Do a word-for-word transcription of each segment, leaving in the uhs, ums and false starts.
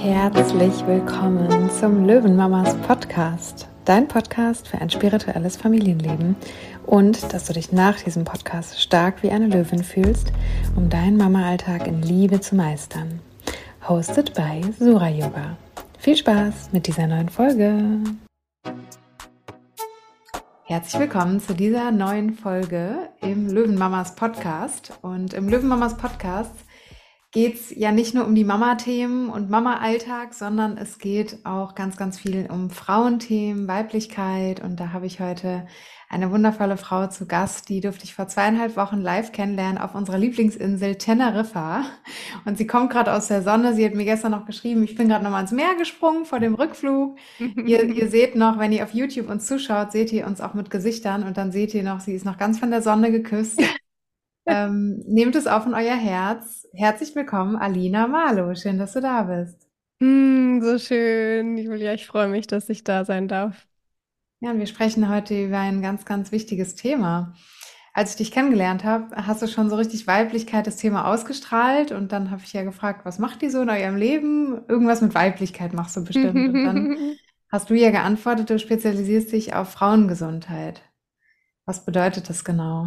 Herzlich willkommen zum Löwenmamas Podcast, dein Podcast für ein spirituelles Familienleben und dass du dich nach diesem Podcast stark wie eine Löwin fühlst, um deinen Mama-Alltag in Liebe zu meistern. Hosted by Sura Yoga. Viel Spaß mit dieser neuen Folge! Herzlich willkommen zu dieser neuen Folge im Löwenmamas Podcast. Und im Löwenmamas Podcast geht es ja nicht nur um die Mama-Themen und Mama-Alltag, sondern es geht auch ganz, ganz viel um Frauenthemen, Weiblichkeit. Und da habe ich heute eine wundervolle Frau zu Gast, die durfte ich vor zweieinhalb Wochen live kennenlernen auf unserer Lieblingsinsel Teneriffa. Und sie kommt gerade aus der Sonne. Sie hat mir gestern noch geschrieben, ich bin gerade nochmal ins Meer gesprungen vor dem Rückflug. ihr, ihr seht noch, wenn ihr auf YouTube uns zuschaut, seht ihr uns auch mit Gesichtern und dann seht ihr noch, sie ist noch ganz von der Sonne geküsst. Ähm, nehmt es auf in euer Herz. Herzlich willkommen, Alina Marlow. Schön, dass du da bist. Mm, so schön, Julia. Ich freue mich, dass ich da sein darf. Ja, und wir sprechen heute über ein ganz, ganz wichtiges Thema. Als ich dich kennengelernt habe, hast du schon so richtig Weiblichkeit das Thema ausgestrahlt und dann habe ich ja gefragt, was macht die so in eurem Leben? Irgendwas mit Weiblichkeit machst du bestimmt. Und dann hast du ja geantwortet, du spezialisierst dich auf Frauengesundheit. Was bedeutet das genau?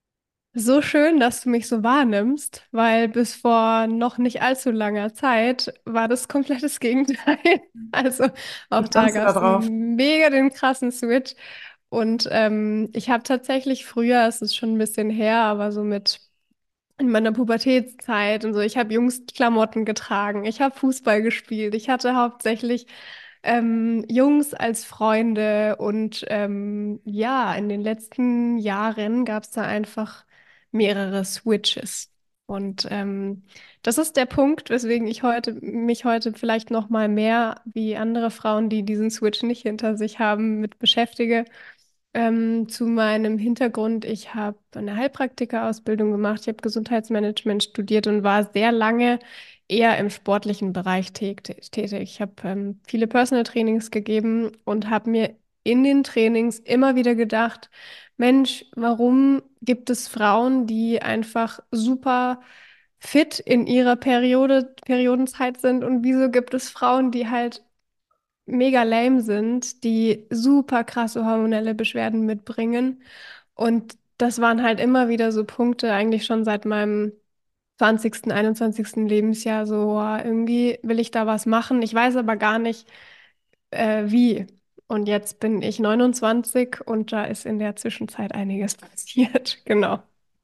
So schön, dass du mich so wahrnimmst, weil bis vor noch nicht allzu langer Zeit war das komplettes Gegenteil. Also Wie auch da kommst du gab da es drauf? mega den krassen Switch. Und ähm, ich habe tatsächlich früher, es ist schon ein bisschen her, aber so mit in meiner Pubertätszeit und so. Ich habe Jungsklamotten getragen, ich habe Fußball gespielt, ich hatte hauptsächlich ähm, Jungs als Freunde und ähm, ja, in den letzten Jahren gab es da einfach mehrere Switches. Und ähm, das ist der Punkt, weswegen ich heute mich heute vielleicht noch mal mehr wie andere Frauen, die diesen Switch nicht hinter sich haben, mit beschäftige. Ähm, zu meinem Hintergrund, ich habe eine Heilpraktikerausbildung gemacht, ich habe Gesundheitsmanagement studiert und war sehr lange eher im sportlichen Bereich tä- tätig. Ich habe ähm, viele Personal Trainings gegeben und habe mir in den Trainings immer wieder gedacht, Mensch, warum gibt es Frauen, die einfach super fit in ihrer Periode, Periodenzeit sind und wieso gibt es Frauen, die halt mega lame sind, die super krasse hormonelle Beschwerden mitbringen. Und das waren halt immer wieder so Punkte, eigentlich schon seit meinem zwanzigsten., einundzwanzigsten Lebensjahr, so "Boah, irgendwie will ich da was machen. Ich weiß aber gar nicht, äh, wie. Und jetzt bin ich neunundzwanzig und da ist in der Zwischenzeit einiges passiert. Genau.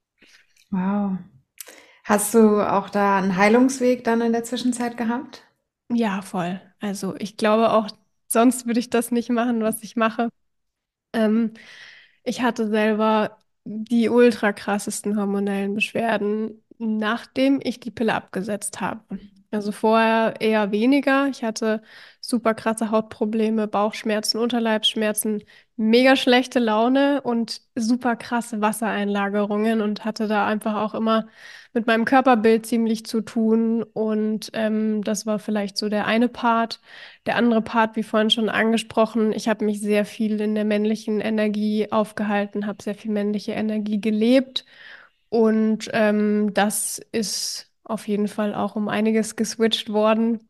Wow. Hast du auch da einen Heilungsweg dann in der Zwischenzeit gehabt? Ja, voll. Also ich glaube auch, sonst würde ich das nicht machen, was ich mache. Ähm, Ich hatte selber die ultra krassesten hormonellen Beschwerden, nachdem ich die Pille abgesetzt habe. Also vorher eher weniger. Ich hatte super krasse Hautprobleme, Bauchschmerzen, Unterleibsschmerzen, mega schlechte Laune und super krasse Wassereinlagerungen und hatte da einfach auch immer mit meinem Körperbild ziemlich zu tun. Und ähm, das war vielleicht so der eine Part. Der andere Part, wie vorhin schon angesprochen, ich habe mich sehr viel in der männlichen Energie aufgehalten, habe sehr viel männliche Energie gelebt und ähm, das ist auf jeden Fall auch um einiges geswitcht worden.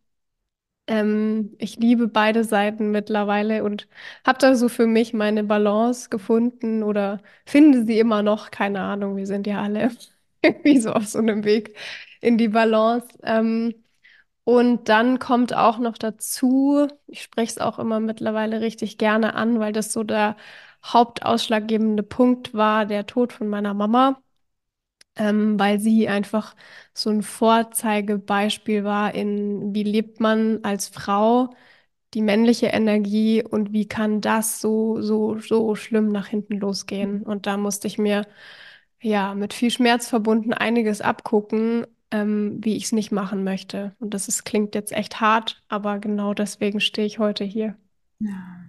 Ähm, ich liebe beide Seiten mittlerweile und habe da so für mich meine Balance gefunden oder finde sie immer noch, keine Ahnung, wir sind ja alle irgendwie so auf so einem Weg in die Balance. Ähm, und dann kommt auch noch dazu, ich spreche es auch immer mittlerweile richtig gerne an, weil das so der hauptausschlaggebende Punkt war, der Tod von meiner Mama, ähm, weil sie einfach so ein Vorzeigebeispiel war in, wie lebt man als Frau die männliche Energie und wie kann das so, so, so schlimm nach hinten losgehen. Und da musste ich mir ja mit viel Schmerz verbunden einiges abgucken, ähm, wie ich es nicht machen möchte. Und das ist, klingt jetzt echt hart, aber genau deswegen stehe ich heute hier. Ja.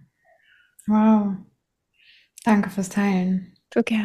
Wow. Danke fürs Teilen. So gern.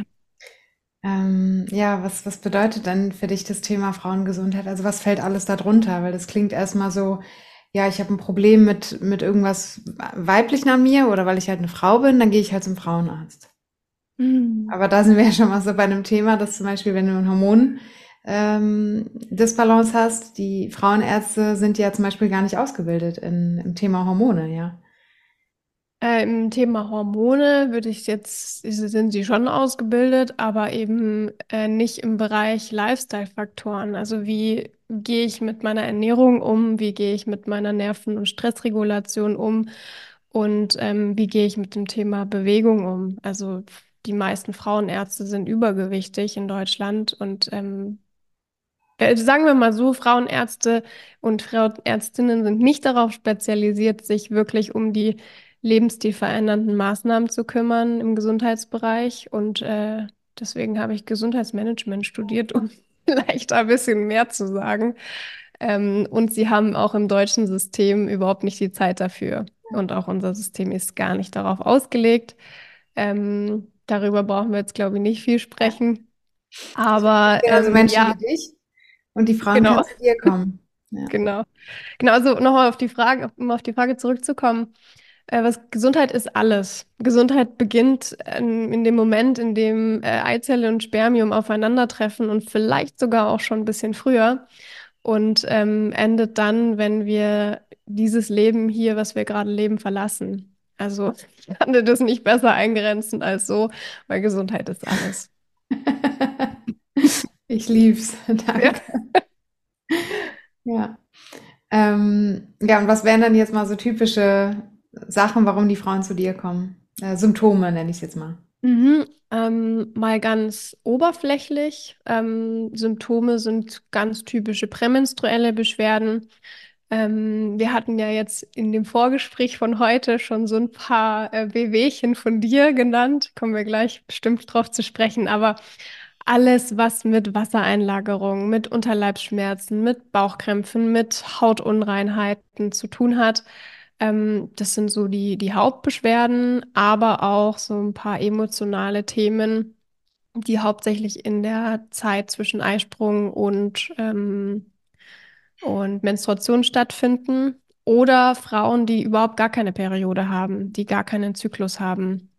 Ähm, ja, was, was bedeutet denn für dich das Thema Frauengesundheit? Also was fällt alles da drunter? Weil das klingt erstmal so, ja, ich habe ein Problem mit, mit irgendwas Weiblichen an mir oder weil ich halt eine Frau bin, dann gehe ich halt zum Frauenarzt. Hm. Aber da sind wir ja schon mal so bei einem Thema, dass zum Beispiel, wenn du ein Hormon, ähm, Disbalance hast. Die Frauenärzte sind ja zum Beispiel gar nicht ausgebildet in, im Thema Hormone, ja. Äh, im Thema Hormone würde ich jetzt, sind sie schon ausgebildet, aber eben äh, nicht im Bereich Lifestyle-Faktoren. Also wie gehe ich mit meiner Ernährung um, wie gehe ich mit meiner Nerven- und Stressregulation um und ähm, wie gehe ich mit dem Thema Bewegung um. Also die meisten Frauenärzte sind übergewichtig in Deutschland und ähm, äh, sagen wir mal so, Frauenärzte und Frauenärztinnen sind nicht darauf spezialisiert, sich wirklich um die lebensstilverändernden Maßnahmen zu kümmern im Gesundheitsbereich. Und äh, deswegen habe ich Gesundheitsmanagement studiert, um vielleicht ein bisschen mehr zu sagen. Ähm, und sie haben auch im deutschen System überhaupt nicht die Zeit dafür. Und auch unser System ist gar nicht darauf ausgelegt. Ähm, darüber brauchen wir jetzt, glaube ich, nicht viel Ja. sprechen. Aber Ja, also ähm, Menschen ja, wie dich und die Frauen können genau. zu dir kommen. Ja. Genau. Genau, also nochmal auf die Frage, um auf die Frage zurückzukommen, äh, was Gesundheit ist alles. Gesundheit beginnt ähm, in dem Moment, in dem äh, Eizelle und Spermium aufeinandertreffen und vielleicht sogar auch schon ein bisschen früher und ähm, endet dann, wenn wir dieses Leben hier, was wir gerade leben, verlassen. Also ich kann dir das nicht besser eingrenzen als so, weil Gesundheit ist alles. Ich lieb's. Ja. Danke. Ja. Ähm, ja, und was wären dann jetzt mal so typische Sachen, warum die Frauen zu dir kommen? Äh, Symptome nenne ich es jetzt mal. Mhm. Ähm, mal ganz oberflächlich. Ähm, Symptome sind ganz typische prämenstruelle Beschwerden. Ähm, wir hatten ja jetzt in dem Vorgespräch von heute schon so ein paar äh, Wehwehchen von dir genannt. Kommen wir gleich bestimmt drauf zu sprechen. Aber alles, was mit Wassereinlagerung, mit Unterleibsschmerzen, mit Bauchkrämpfen, mit Hautunreinheiten zu tun hat, ähm, das sind so die, die Hauptbeschwerden, aber auch so ein paar emotionale Themen, die hauptsächlich in der Zeit zwischen Eisprung und, ähm, und Menstruation stattfinden. Oder Frauen, die überhaupt gar keine Periode haben, die gar keinen Zyklus haben.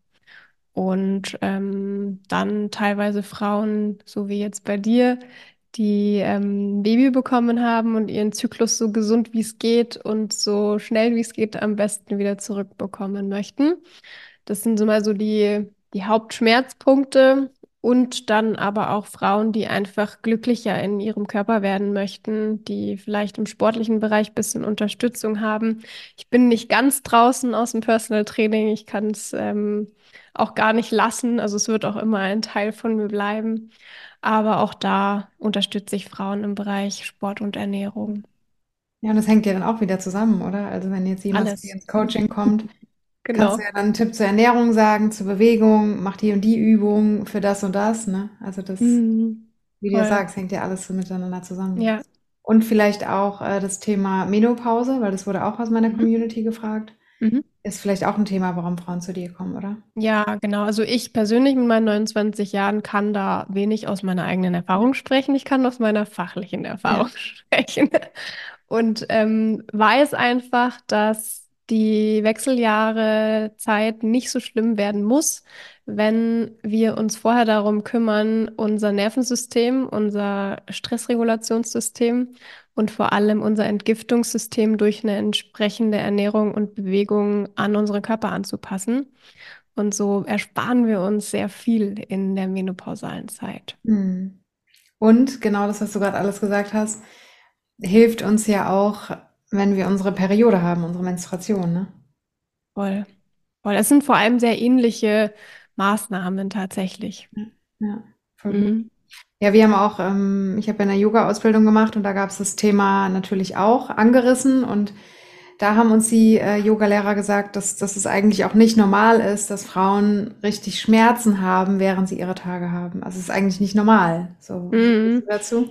Und ähm, dann teilweise Frauen, so wie jetzt bei dir, die ähm, ein Baby bekommen haben und ihren Zyklus so gesund wie es geht und so schnell wie es geht am besten wieder zurückbekommen möchten. Das sind so mal so die, die Hauptschmerzpunkte. Und dann aber auch Frauen, die einfach glücklicher in ihrem Körper werden möchten, die vielleicht im sportlichen Bereich ein bisschen Unterstützung haben. Ich bin nicht ganz draußen aus dem Personal Training. Ich kann es ähm, auch gar nicht lassen. Also es wird auch immer ein Teil von mir bleiben. Aber auch da unterstütze ich Frauen im Bereich Sport und Ernährung. Ja, und das hängt ja dann auch wieder zusammen, oder? Also wenn jetzt jemand zu dir Alles. ins Coaching kommt, kannst du Genau. ja dann einen Tipp zur Ernährung sagen, zur Bewegung, mach die und die Übung für das und das, ne? Also das, Mhm. wie du ja Voll. sagst, hängt ja alles so miteinander zusammen. Ja. Und vielleicht auch äh, das Thema Menopause, weil das wurde auch aus meiner Mhm. Community gefragt. Mhm. Ist vielleicht auch ein Thema, warum Frauen zu dir kommen, oder? Ja, genau. Also ich persönlich mit meinen neunundzwanzig Jahren kann da wenig aus meiner eigenen Erfahrung sprechen. Ich kann aus meiner fachlichen Ja. Erfahrung sprechen. Und ähm, weiß einfach, dass die Wechseljahre Zeit nicht so schlimm werden muss, wenn wir uns vorher darum kümmern, unser Nervensystem, unser Stressregulationssystem und vor allem unser Entgiftungssystem durch eine entsprechende Ernährung und Bewegung an unseren Körper anzupassen. Und so ersparen wir uns sehr viel in der menopausalen Zeit. Hm. Und genau das, was du gerade alles gesagt hast, hilft uns ja auch, wenn wir unsere Periode haben, unsere Menstruation, ne? Voll. Voll. Das sind vor allem sehr ähnliche Maßnahmen tatsächlich. Ja, ja, voll gut. Mhm. Ja, wir haben auch, ähm, ich habe ja eine Yoga-Ausbildung gemacht und da gab es das Thema natürlich auch angerissen und da haben uns die äh, Yogalehrer gesagt, dass, dass es eigentlich auch nicht normal ist, dass Frauen richtig Schmerzen haben, während sie ihre Tage haben. Also es ist eigentlich nicht normal. So, wie stehst du Mhm. dazu?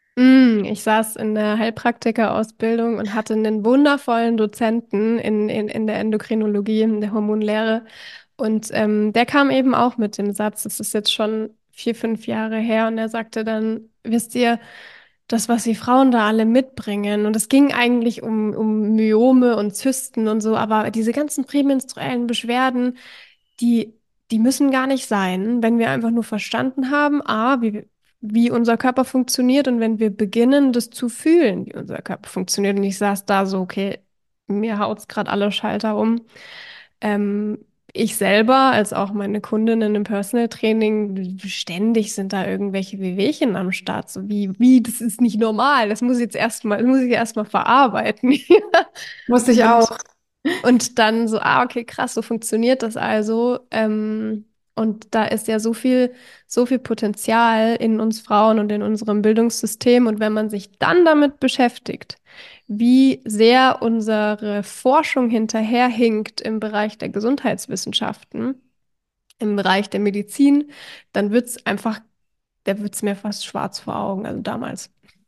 Mm, Ich saß in der Heilpraktikerausbildung und hatte einen wundervollen Dozenten in, in, in der Endokrinologie, in der Hormonlehre. Und ähm, der kam eben auch mit dem Satz, das ist jetzt schon vier, fünf Jahre her, und er sagte dann, wisst ihr, das, was die Frauen da alle mitbringen, und es ging eigentlich um, um Myome und Zysten und so, aber diese ganzen prämenstruellen Beschwerden, die, die müssen gar nicht sein, wenn wir einfach nur verstanden haben, A, wie wie unser Körper funktioniert und wenn wir beginnen, das zu fühlen, wie unser Körper funktioniert. Und ich saß da so, okay, mir haut's gerade alle Schalter um. Ähm, Ich selber, als auch meine Kundinnen im Personal Training, ständig sind da irgendwelche Wehwehchen am Start. So wie, wie, das ist nicht normal. Das muss ich jetzt erstmal, das muss ich erstmal verarbeiten. Wusste ich Und auch. und dann so, ah, okay, krass, so funktioniert das also. Ähm, und da ist ja so viel, so viel Potenzial in uns Frauen und in unserem Bildungssystem. Und wenn man sich dann damit beschäftigt, wie sehr unsere Forschung hinterherhinkt im Bereich der Gesundheitswissenschaften, im Bereich der Medizin, dann wird es einfach, da wird es mir fast schwarz vor Augen, also damals.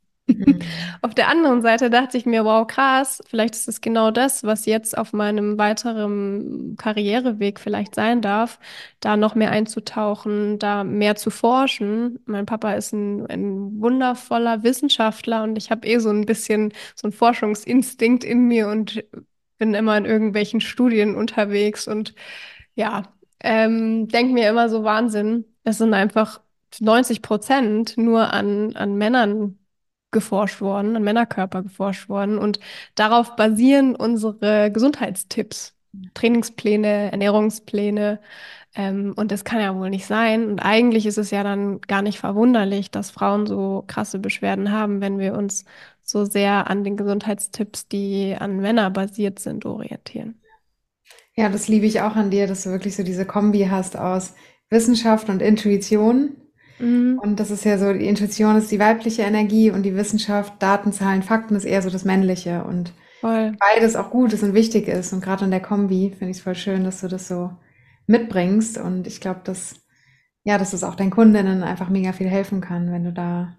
Mhm. Auf der anderen Seite dachte ich mir, wow, krass, vielleicht ist es genau das, was jetzt auf meinem weiteren Karriereweg vielleicht sein darf, da noch mehr einzutauchen, da mehr zu forschen. Mein Papa ist ein, ein wundervoller Wissenschaftler und ich habe eh so ein bisschen so einen Forschungsinstinkt in mir und bin immer in irgendwelchen Studien unterwegs und ja, ähm, denke mir immer so Wahnsinn. Es sind einfach neunzig Prozent nur an, an Männern geforscht worden, an Männerkörper geforscht worden. Und darauf basieren unsere Gesundheitstipps, Trainingspläne, Ernährungspläne. Ähm, und das kann ja wohl nicht sein. Und eigentlich ist es ja dann gar nicht verwunderlich, dass Frauen so krasse Beschwerden haben, wenn wir uns so sehr an den Gesundheitstipps, die an Männer basiert sind, orientieren. Ja, das liebe ich auch an dir, dass du wirklich so diese Kombi hast aus Wissenschaft und Intuition. Mhm, Und das ist ja so, die Intuition ist die weibliche Energie und die Wissenschaft, Daten, Zahlen, Fakten ist eher so das männliche. Und voll. beides auch gut ist und wichtig ist. Und gerade in der Kombi finde ich es voll schön, dass du das so mitbringst. Und ich glaube, dass, ja, dass es auch deinen Kundinnen einfach mega viel helfen kann, wenn du da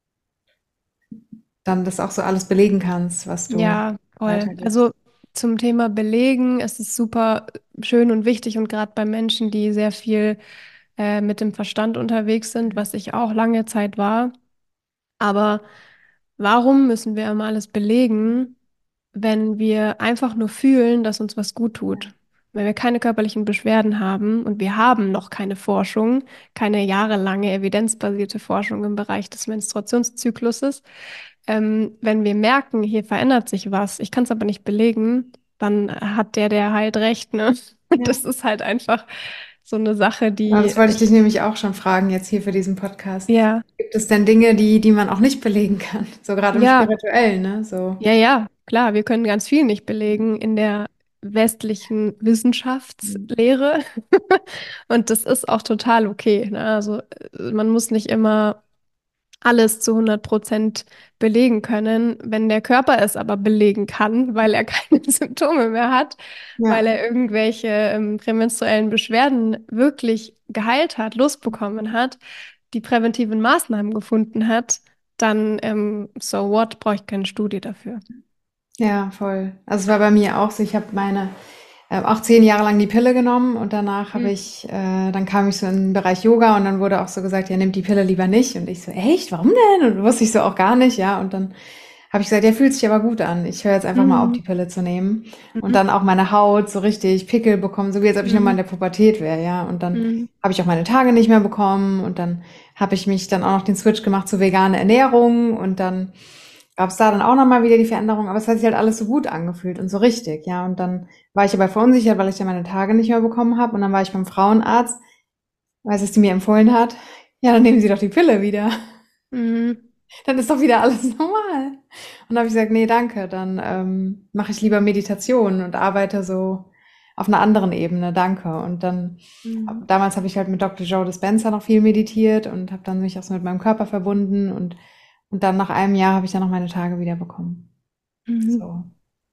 dann das auch so alles belegen kannst, was du Ja, voll. weitergibst. Also zum Thema Belegen ist es super schön und wichtig und gerade bei Menschen, die sehr viel äh, mit dem Verstand unterwegs sind, was ich auch lange Zeit war. Aber warum müssen wir immer alles belegen, wenn wir einfach nur fühlen, dass uns was gut tut? Wenn wir keine körperlichen Beschwerden haben und wir haben noch keine Forschung, keine jahrelange evidenzbasierte Forschung im Bereich des Menstruationszykluses, ähm, wenn wir merken, hier verändert sich was, ich kann es aber nicht belegen, dann hat der, der halt recht, ne? Und Ja. das ist halt einfach so eine Sache, Ja, die das wollte ich dich ich, nämlich auch schon fragen jetzt hier für diesen Podcast. ja, Gibt es denn Dinge, die, die man auch nicht belegen kann? So gerade im ja, Spirituellen, ne? So. ja, ja, klar, wir können ganz viel nicht belegen in der westlichen Wissenschaftslehre. Und das ist auch total okay, ne? Also äh, man muss nicht immer alles zu hundert Prozent belegen können. Wenn der Körper es aber belegen kann, weil er keine Symptome mehr hat, weil Ja, er irgendwelche ähm, prämenstruellen Beschwerden wirklich geheilt hat, losbekommen hat, die präventiven Maßnahmen gefunden hat, dann ähm, so what, brauche ich keine Studie dafür. ja, voll. Also es war bei mir auch so, ich habe meine äh, auch zehn Jahre lang die Pille genommen und danach habe Mhm. ich, äh, dann kam ich so in den Bereich Yoga und dann wurde auch so gesagt, ja, nimm die Pille lieber nicht. Und ich so, echt, warum denn? Und wusste ich so auch gar nicht, ja. Und dann habe ich gesagt, ja, fühlt sich aber gut an. Ich höre jetzt einfach mal auf, die Mhm. Pille zu nehmen. Und Mhm. dann auch meine Haut so richtig Pickel bekommen, so wie als ob ich nochmal in Mhm. der Pubertät wäre, ja. Und dann Mhm. habe ich auch meine Tage nicht mehr bekommen und dann habe ich mich dann auch noch den Switch gemacht zu veganer Ernährung und dann gab es da dann auch nochmal wieder die Veränderung, aber es hat sich halt alles so gut angefühlt und so richtig, ja. Und dann war ich aber verunsichert, weil ich ja meine Tage nicht mehr bekommen habe. Und dann war ich beim Frauenarzt, weil es die mir empfohlen hat. Ja, dann nehmen Sie doch die Pille wieder. Mhm. Dann ist doch wieder alles normal. Und dann habe ich gesagt, nee, danke. Dann ähm, mache ich lieber Meditation und arbeite so auf einer anderen Ebene, danke. Und dann, Mhm. damals habe ich halt mit Doktor Joe Dispenza noch viel meditiert und habe dann mich auch so mit meinem Körper verbunden und, und dann nach einem Jahr habe ich dann noch meine Tage wieder bekommen. Mhm. So.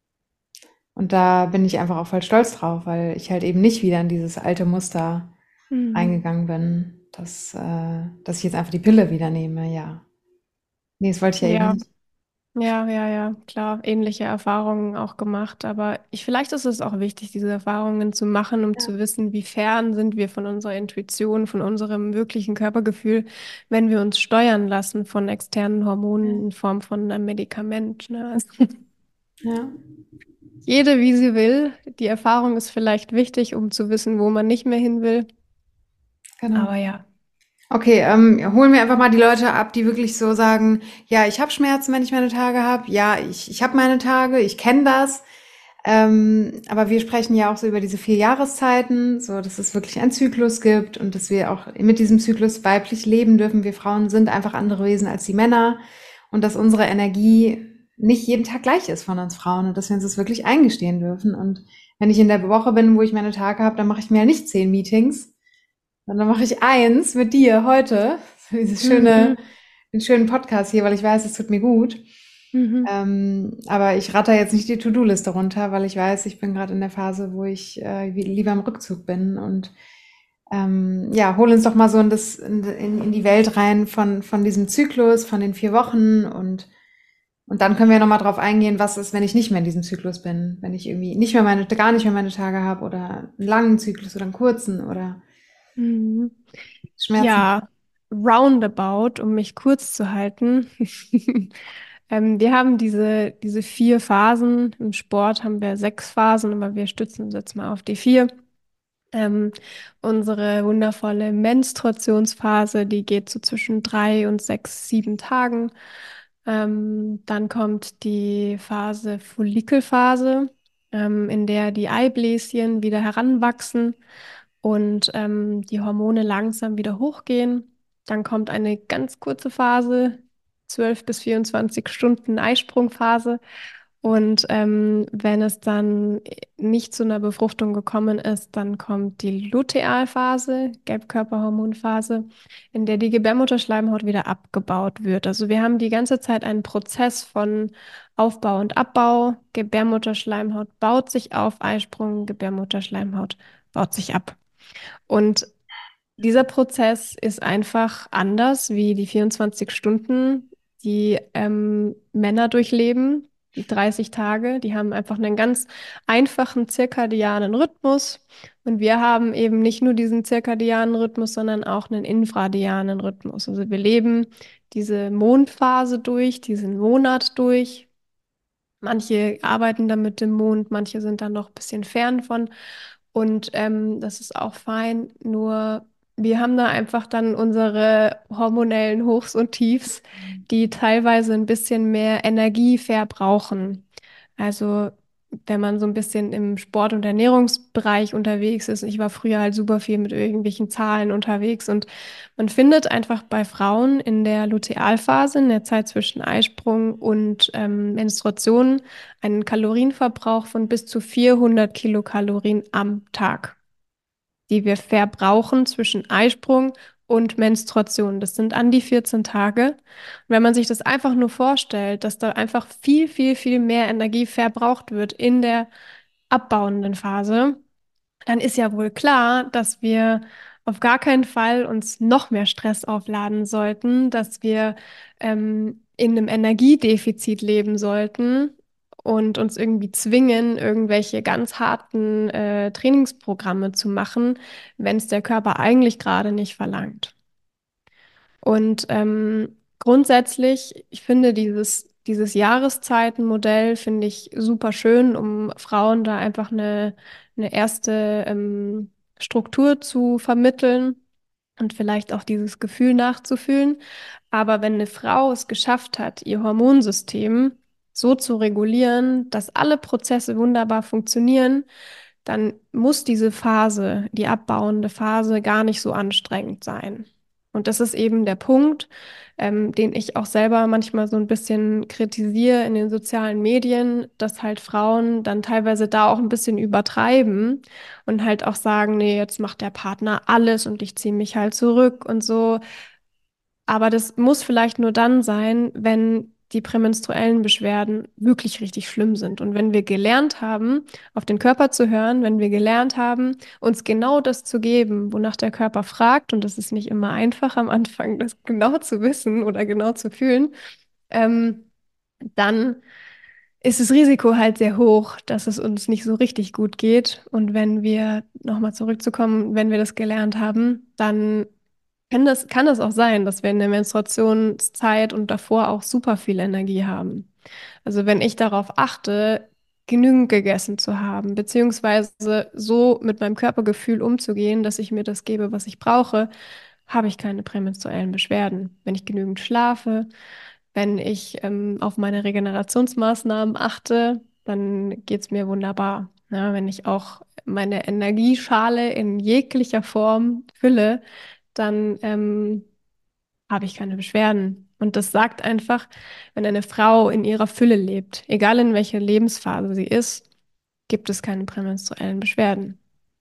Und da bin ich einfach auch voll stolz drauf, weil ich halt eben nicht wieder in dieses alte Muster Mhm. eingegangen bin, dass, äh, dass ich jetzt einfach die Pille wieder nehme, ja. Nee, das wollte ich ja eben Ja, nicht. ja, ja, ja, klar, ähnliche Erfahrungen auch gemacht, aber ich, vielleicht ist es auch wichtig, diese Erfahrungen zu machen, um Ja, zu wissen, wie fern sind wir von unserer Intuition, von unserem wirklichen Körpergefühl, wenn wir uns steuern lassen von externen ja, Hormonen in Form von einem Medikament. Ne? Also, ja, jede, wie sie will. Die Erfahrung ist vielleicht wichtig, um zu wissen, wo man nicht mehr hin will. genau. Aber ja. Okay, ähm, holen wir einfach mal die Leute ab, die wirklich so sagen, ja, ich habe Schmerzen, wenn ich meine Tage habe. Ja, ich, ich habe meine Tage, ich kenne das. Ähm, aber wir sprechen ja auch so über diese vier Jahreszeiten, so dass es wirklich einen Zyklus gibt und dass wir auch mit diesem Zyklus weiblich leben dürfen. Wir Frauen sind einfach andere Wesen als die Männer und dass unsere Energie nicht jeden Tag gleich ist von uns Frauen und dass wir uns das wirklich eingestehen dürfen. Und wenn ich in der Woche bin, wo ich meine Tage habe, dann mache ich mir ja nicht zehn Meetings, und dann mache ich eins mit dir heute, so dieses schöne, Mhm. den schönen Podcast hier, weil ich weiß, es tut mir gut. Mhm. Ähm, aber ich ratter jetzt nicht die To-Do-Liste runter, weil ich weiß, ich bin gerade in der Phase, wo ich äh, wie- lieber im Rückzug bin. Und ähm, ja, hol uns doch mal so in, das, in, in, in die Welt rein von, von diesem Zyklus, von den vier Wochen. Und, und dann können wir nochmal drauf eingehen, was ist, wenn ich nicht mehr in diesem Zyklus bin. Wenn ich irgendwie nicht mehr meine, gar nicht mehr meine Tage habe oder einen langen Zyklus oder einen kurzen oder Mhm. Schmerzen. Ja, roundabout, um mich kurz zu halten. Ähm, wir haben diese, diese vier Phasen. Im Sport haben wir sechs Phasen, aber wir stützen uns jetzt mal auf die vier. Ähm, Unsere wundervolle Menstruationsphase, die geht so zwischen drei und sechs, sieben Tagen. Ähm, dann kommt die Phase Follikelphase, ähm, in der die Eibläschen wieder heranwachsen und ähm, die Hormone langsam wieder hochgehen. Dann kommt eine ganz kurze Phase, zwölf bis vierundzwanzig Stunden Eisprungphase. Und ähm, wenn es dann nicht zu einer Befruchtung gekommen ist, dann kommt die Lutealphase, Gelbkörperhormonphase, in der die Gebärmutterschleimhaut wieder abgebaut wird. Also wir haben die ganze Zeit einen Prozess von Aufbau und Abbau. Gebärmutterschleimhaut baut sich auf, Eisprung, Gebärmutterschleimhaut baut sich ab. Und dieser Prozess ist einfach anders wie die vierundzwanzig Stunden, die ähm, Männer durchleben, die dreißig Tage. Die haben einfach einen ganz einfachen zirkadianen Rhythmus. Und wir haben eben nicht nur diesen zirkadianen Rhythmus, sondern auch einen infradianen Rhythmus. Also wir leben diese Mondphase durch, diesen Monat durch. Manche arbeiten dann mit dem Mond, manche sind dann noch ein bisschen fern von. Und ähm, das ist auch fein. Nur wir haben da einfach dann unsere hormonellen Hochs und Tiefs, die teilweise ein bisschen mehr Energie verbrauchen. Also wenn man so ein bisschen im Sport- und Ernährungsbereich unterwegs ist. Ich war früher halt super viel mit irgendwelchen Zahlen unterwegs und man findet einfach bei Frauen in der Lutealphase, in der Zeit zwischen Eisprung und ähm, Menstruation, einen Kalorienverbrauch von bis zu vierhundert Kilokalorien am Tag, die wir verbrauchen zwischen Eisprung und Menstruation. Das sind an die vierzehn Tage. Und wenn man sich das einfach nur vorstellt, dass da einfach viel, viel, viel mehr Energie verbraucht wird in der abbauenden Phase, dann ist ja wohl klar, dass wir auf gar keinen Fall uns noch mehr Stress aufladen sollten, dass wir ähm, in einem Energiedefizit leben sollten und uns irgendwie zwingen, irgendwelche ganz harten äh, Trainingsprogramme zu machen, wenn es der Körper eigentlich gerade nicht verlangt. Und ähm, grundsätzlich, ich finde dieses, dieses Jahreszeitenmodell finde ich super schön, um Frauen da einfach eine, eine erste ähm, Struktur zu vermitteln und vielleicht auch dieses Gefühl nachzufühlen. Aber wenn eine Frau es geschafft hat, ihr Hormonsystem so zu regulieren, dass alle Prozesse wunderbar funktionieren, dann muss diese Phase, die abbauende Phase, gar nicht so anstrengend sein. Und das ist eben der Punkt, ähm, den ich auch selber manchmal so ein bisschen kritisiere in den sozialen Medien, dass halt Frauen dann teilweise da auch ein bisschen übertreiben und halt auch sagen, nee, jetzt macht der Partner alles und ich ziehe mich halt zurück und so. Aber das muss vielleicht nur dann sein, wenn die prämenstruellen Beschwerden wirklich richtig schlimm sind. Und wenn wir gelernt haben, auf den Körper zu hören, wenn wir gelernt haben, uns genau das zu geben, wonach der Körper fragt, und das ist nicht immer einfach am Anfang, das genau zu wissen oder genau zu fühlen, ähm, dann ist das Risiko halt sehr hoch, dass es uns nicht so richtig gut geht. Und wenn wir, nochmal zurückzukommen, wenn wir das gelernt haben, dann kann das, kann das auch sein, dass wir in der Menstruationszeit und davor auch super viel Energie haben. Also wenn ich darauf achte, genügend gegessen zu haben, beziehungsweise so mit meinem Körpergefühl umzugehen, dass ich mir das gebe, was ich brauche, habe ich keine prämenstruellen Beschwerden. Wenn ich genügend schlafe, wenn ich ähm, auf meine Regenerationsmaßnahmen achte, dann geht es mir wunderbar. Ja, wenn ich auch meine Energieschale in jeglicher Form fülle, dann ähm, habe ich keine Beschwerden. Und das sagt einfach, wenn eine Frau in ihrer Fülle lebt, egal in welcher Lebensphase sie ist, gibt es keine prämenstruellen Beschwerden.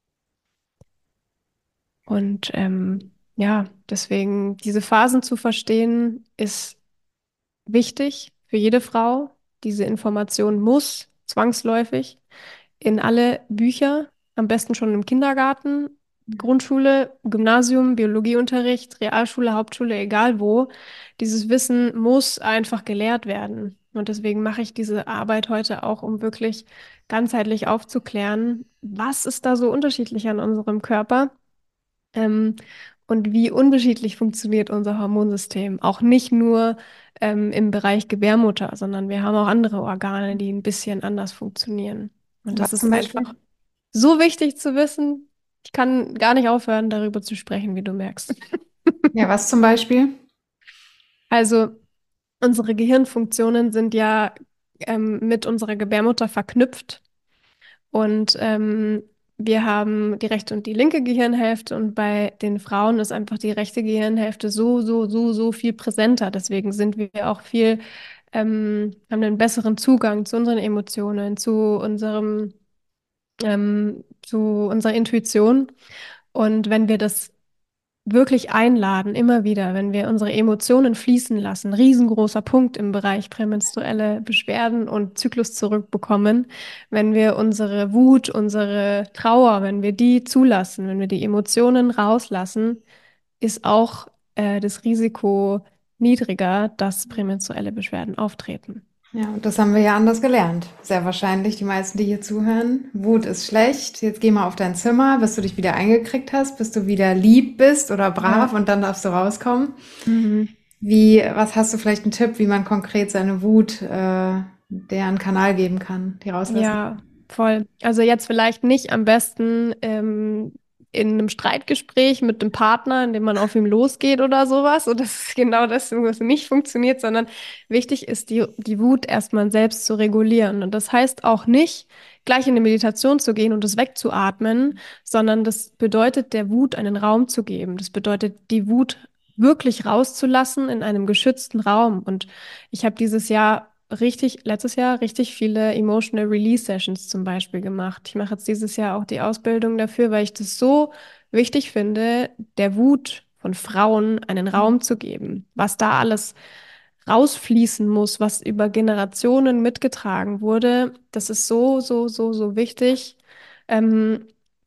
Und ähm, ja, deswegen diese Phasen zu verstehen, ist wichtig für jede Frau. Diese Information muss zwangsläufig in alle Bücher, am besten schon im Kindergarten, Grundschule, Gymnasium, Biologieunterricht, Realschule, Hauptschule, egal wo. Dieses Wissen muss einfach gelehrt werden. Und deswegen mache ich diese Arbeit heute auch, um wirklich ganzheitlich aufzuklären, was ist da so unterschiedlich an unserem Körper, ähm, und wie unterschiedlich funktioniert unser Hormonsystem. Auch nicht nur ähm, im Bereich Gebärmutter, sondern wir haben auch andere Organe, die ein bisschen anders funktionieren. Und das Was zum ist Beispiel? einfach so wichtig zu wissen. Ich kann gar nicht aufhören, darüber zu sprechen, wie du merkst. Ja, was zum Beispiel? Also unsere Gehirnfunktionen sind ja ähm, mit unserer Gebärmutter verknüpft. Und ähm, wir haben die rechte und die linke Gehirnhälfte und bei den Frauen ist einfach die rechte Gehirnhälfte so, so, so, so viel präsenter. Deswegen sind wir auch viel, ähm, haben einen besseren Zugang zu unseren Emotionen, zu unserem, ähm, zu unserer Intuition. Und wenn wir das wirklich einladen, immer wieder, wenn wir unsere Emotionen fließen lassen, riesengroßer Punkt im Bereich prämenstruelle Beschwerden und Zyklus zurückbekommen, wenn wir unsere Wut, unsere Trauer, wenn wir die zulassen, wenn wir die Emotionen rauslassen, ist auch äh, das Risiko niedriger, dass prämenstruelle Beschwerden auftreten. Ja, und das haben wir ja anders gelernt. Sehr wahrscheinlich die meisten, die hier zuhören. Wut ist schlecht. Jetzt geh mal auf dein Zimmer, bis du dich wieder eingekriegt hast, bis du wieder lieb bist oder brav Ja. und dann darfst du rauskommen. Mhm. Wie, was hast du vielleicht einen Tipp, wie man konkret seine Wut, äh, der einen Kanal geben kann, die rauslassen Ja, voll. Also jetzt vielleicht nicht am besten ähm, in einem Streitgespräch mit dem Partner, in dem man auf ihm losgeht oder sowas. Und das ist genau das, was nicht funktioniert, sondern wichtig ist, die, die Wut erstmal selbst zu regulieren. Und das heißt auch nicht, gleich in eine Meditation zu gehen und es wegzuatmen, sondern das bedeutet, der Wut einen Raum zu geben. Das bedeutet, die Wut wirklich rauszulassen in einem geschützten Raum. Und ich habe dieses Jahr richtig, letztes Jahr richtig viele Emotional Release Sessions zum Beispiel gemacht. Ich mache jetzt dieses Jahr auch die Ausbildung dafür, weil ich das so wichtig finde, der Wut von Frauen einen Raum zu geben, was da alles rausfließen muss, was über Generationen mitgetragen wurde. Das ist so, so, so, so wichtig. Ähm,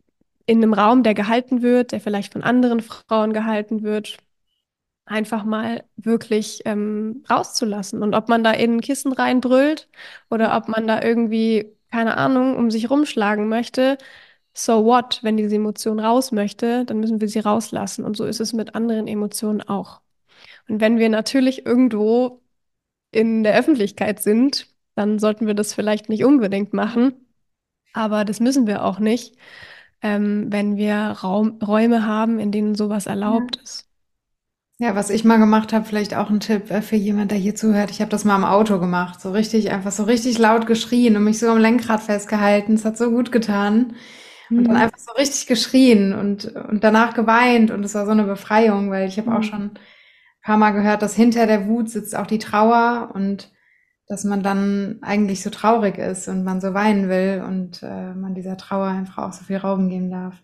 in einem Raum, der gehalten wird, der vielleicht von anderen Frauen gehalten wird, einfach mal wirklich ähm, rauszulassen. Und ob man da in ein Kissen reinbrüllt oder ob man da irgendwie, keine Ahnung, um sich rumschlagen möchte, so what? Wenn diese Emotion raus möchte, dann müssen wir sie rauslassen. Und so ist es mit anderen Emotionen auch. Und wenn wir natürlich irgendwo in der Öffentlichkeit sind, dann sollten wir das vielleicht nicht unbedingt machen. Aber das müssen wir auch nicht, ähm, wenn wir Raum, Räume haben, in denen sowas Ja. erlaubt ist. Ja, was ich mal gemacht habe, vielleicht auch ein Tipp äh, für jemand, der hier zuhört. Ich habe das mal im Auto gemacht, so richtig, einfach so richtig laut geschrien und mich so am Lenkrad festgehalten. Es hat so gut getan. Und dann Mhm. einfach so richtig geschrien und, und danach geweint. Und es war so eine Befreiung, weil ich habe auch Mhm. schon ein paar Mal gehört, dass hinter der Wut sitzt auch die Trauer und dass man dann eigentlich so traurig ist und man so weinen will und äh, man dieser Trauer einfach auch so viel Raum geben darf.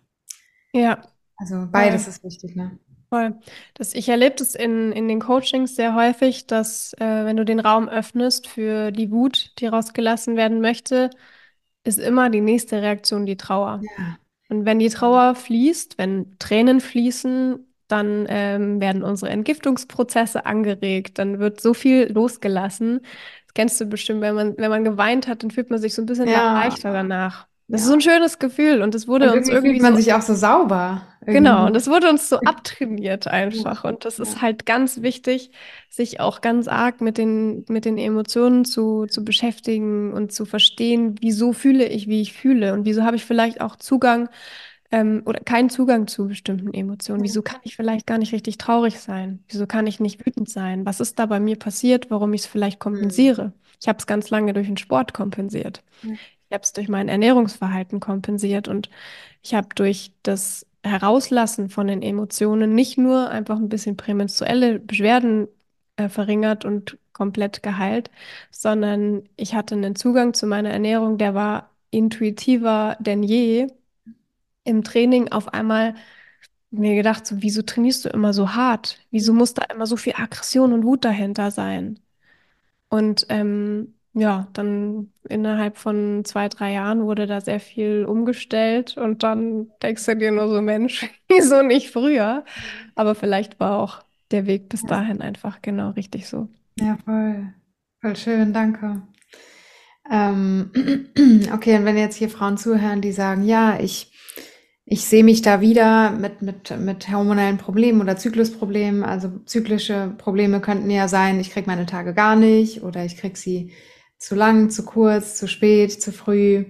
Ja, Also voll, beides ist wichtig, ne? voll. Das, ich erlebe das in, in den Coachings sehr häufig, dass äh, wenn du den Raum öffnest für die Wut, die rausgelassen werden möchte, ist immer die nächste Reaktion die Trauer. Ja. Und wenn die Trauer fließt, wenn Tränen fließen, dann ähm, werden unsere Entgiftungsprozesse angeregt, dann wird so viel losgelassen. Das kennst du bestimmt, wenn man, wenn man geweint hat, dann fühlt man sich so ein bisschen Ja, leichter danach. Das ist so ja. ein schönes Gefühl und es wurde Und uns irgendwie fühlt irgendwie man so. sich auch so sauber. Genau, und Irgendwie. das wurde uns so abtrainiert Ja, einfach. Und das ja, ist halt ganz wichtig, sich auch ganz arg mit den, mit den Emotionen zu, zu beschäftigen und zu verstehen, wieso fühle ich, wie ich fühle und wieso habe ich vielleicht auch Zugang ähm, oder keinen Zugang zu bestimmten Emotionen. Wieso kann ich vielleicht gar nicht richtig traurig sein? Wieso kann ich nicht wütend sein? Was ist da bei mir passiert, warum ich es vielleicht Mhm. kompensiere? Ich habe es ganz lange durch den Sport kompensiert. Ich habe es durch mein Ernährungsverhalten kompensiert und ich habe durch das Herauslassen von den Emotionen nicht nur einfach ein bisschen prämenstruelle Beschwerden äh, verringert und komplett geheilt, sondern ich hatte einen Zugang zu meiner Ernährung, der war intuitiver denn je. Im Training auf einmal mir gedacht, so, wieso trainierst du immer so hart? Wieso muss da immer so viel Aggression und Wut dahinter sein? Und ähm, ja, dann innerhalb von zwei, drei Jahren wurde da sehr viel umgestellt und dann denkst du dir nur so, Mensch, wieso nicht früher? Aber vielleicht war auch der Weg bis Ja, dahin einfach genau richtig so. ja, voll. Voll schön, danke. Ähm, okay, und wenn jetzt hier Frauen zuhören, die sagen, ja, ich, ich sehe mich da wieder mit, mit, mit hormonellen Problemen oder Zyklusproblemen. Also zyklische Probleme könnten ja sein, ich kriege meine Tage gar nicht oder ich kriege sie zu lang, zu kurz, zu spät, zu früh.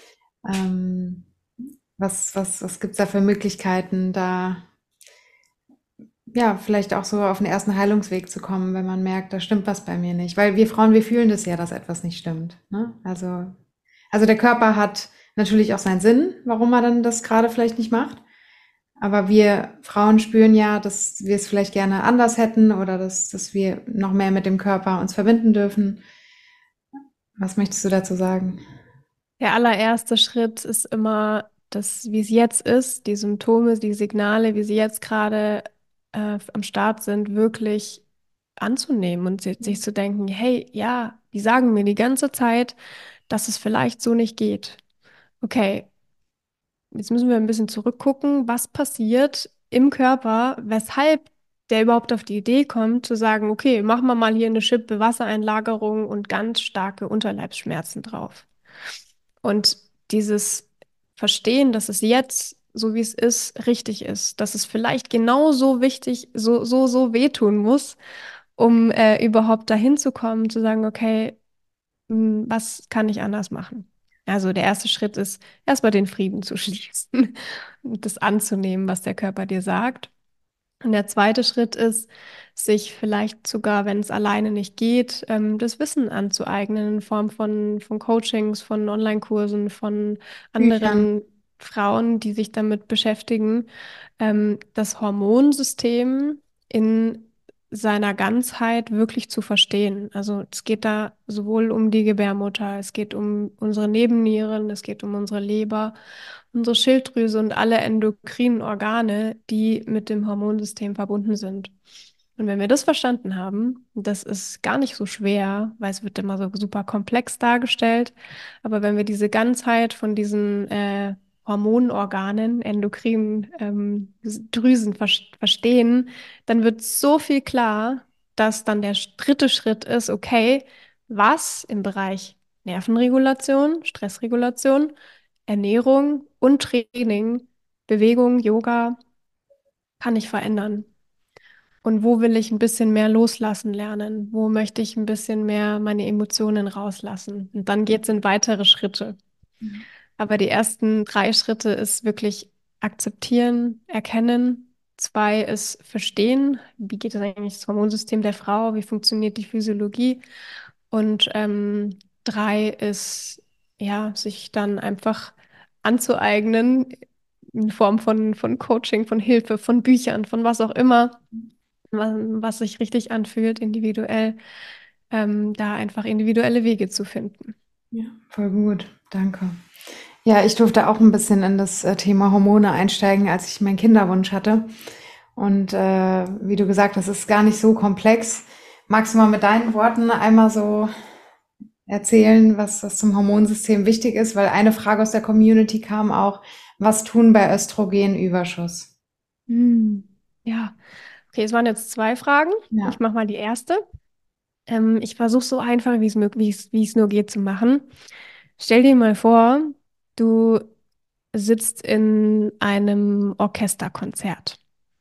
Ähm, was, was, was gibt's da für Möglichkeiten, da ja, vielleicht auch so auf den ersten Heilungsweg zu kommen, wenn man merkt, da stimmt was bei mir nicht. Weil wir Frauen, wir fühlen das ja, dass etwas nicht stimmt. Ne? Also, also der Körper hat natürlich auch seinen Sinn, warum er dann das gerade vielleicht nicht macht. Aber wir Frauen spüren ja, dass wir es vielleicht gerne anders hätten oder dass, dass wir noch mehr mit dem Körper uns verbinden dürfen. Was möchtest du dazu sagen? Der allererste Schritt ist immer das, wie es jetzt ist, die Symptome, die Signale, wie sie jetzt gerade äh, am Start sind, wirklich anzunehmen und si- sich zu denken, hey, ja, die sagen mir die ganze Zeit, dass es vielleicht so nicht geht. Okay, jetzt müssen wir ein bisschen zurückgucken, was passiert im Körper, weshalb der überhaupt auf die Idee kommt, zu sagen, okay, machen wir mal hier eine Schippe Wassereinlagerung und ganz starke Unterleibsschmerzen drauf. Und dieses Verstehen, dass es jetzt, so wie es ist, richtig ist, dass es vielleicht genauso wichtig, so, so, so wehtun muss, um äh, überhaupt dahin zu kommen, zu sagen, okay, mh, was kann ich anders machen? Also der erste Schritt ist, erstmal den Frieden zu schließen und das anzunehmen, was der Körper dir sagt. Und der zweite Schritt ist, sich vielleicht sogar, wenn es alleine nicht geht, ähm, das Wissen anzueignen in Form von, von Coachings, von Online-Kursen, von Büchern. anderen Frauen, die sich damit beschäftigen, ähm, das Hormonsystem in seiner Ganzheit wirklich zu verstehen. Also es geht da sowohl um die Gebärmutter, es geht um unsere Nebennieren, es geht um unsere Leber, unsere Schilddrüse und alle endokrinen Organe, die mit dem Hormonsystem verbunden sind. Und wenn wir das verstanden haben, das ist gar nicht so schwer, weil es wird immer so super komplex dargestellt, aber wenn wir diese Ganzheit von diesen äh, Hormonorganen, endokrinen ähm, Drüsen ver verstehen, dann wird so viel klar, dass dann der dritte Schritt ist, okay, was im Bereich Nervenregulation, Stressregulation, Ernährung und Training, Bewegung, Yoga kann ich verändern? Und wo will ich ein bisschen mehr loslassen lernen? Wo möchte ich ein bisschen mehr meine Emotionen rauslassen? Und dann geht es in weitere Schritte. Aber die ersten drei Schritte ist wirklich akzeptieren, erkennen. Zwei ist verstehen, wie geht es eigentlich das Hormonsystem der Frau, wie funktioniert die Physiologie. Und ähm, drei ist, ja, sich dann einfach anzueignen in Form von, von Coaching, von Hilfe, von Büchern, von was auch immer, was, was sich richtig anfühlt, individuell, ähm, da einfach individuelle Wege zu finden. Ja, voll gut. Danke. Ja, ich durfte auch ein bisschen in das äh, Thema Hormone einsteigen, als ich meinen Kinderwunsch hatte. Und äh, wie du gesagt hast, ist gar nicht so komplex. Magst du mal mit deinen Worten einmal so erzählen, was, was zum Hormonsystem wichtig ist? Weil eine Frage aus der Community kam auch, was tun bei Östrogenüberschuss? Hm. Ja, okay, es waren jetzt zwei Fragen. Ich Ja, mache mal die erste. Ähm, ich versuche so einfach, wie es mög- wie es, wie es nur geht, zu machen. Stell dir mal vor, du sitzt in einem Orchesterkonzert.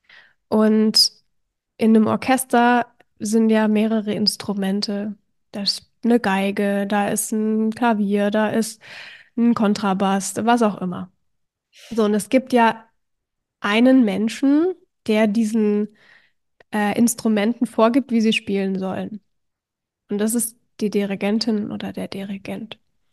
Und in einem Orchester sind ja mehrere Instrumente. Da ist eine Geige, da ist ein Klavier, da ist ein Kontrabass, was auch immer. So, und es gibt ja einen Menschen, der diesen äh, Instrumenten vorgibt, wie sie spielen sollen. Und das ist die Dirigentin oder der Dirigent.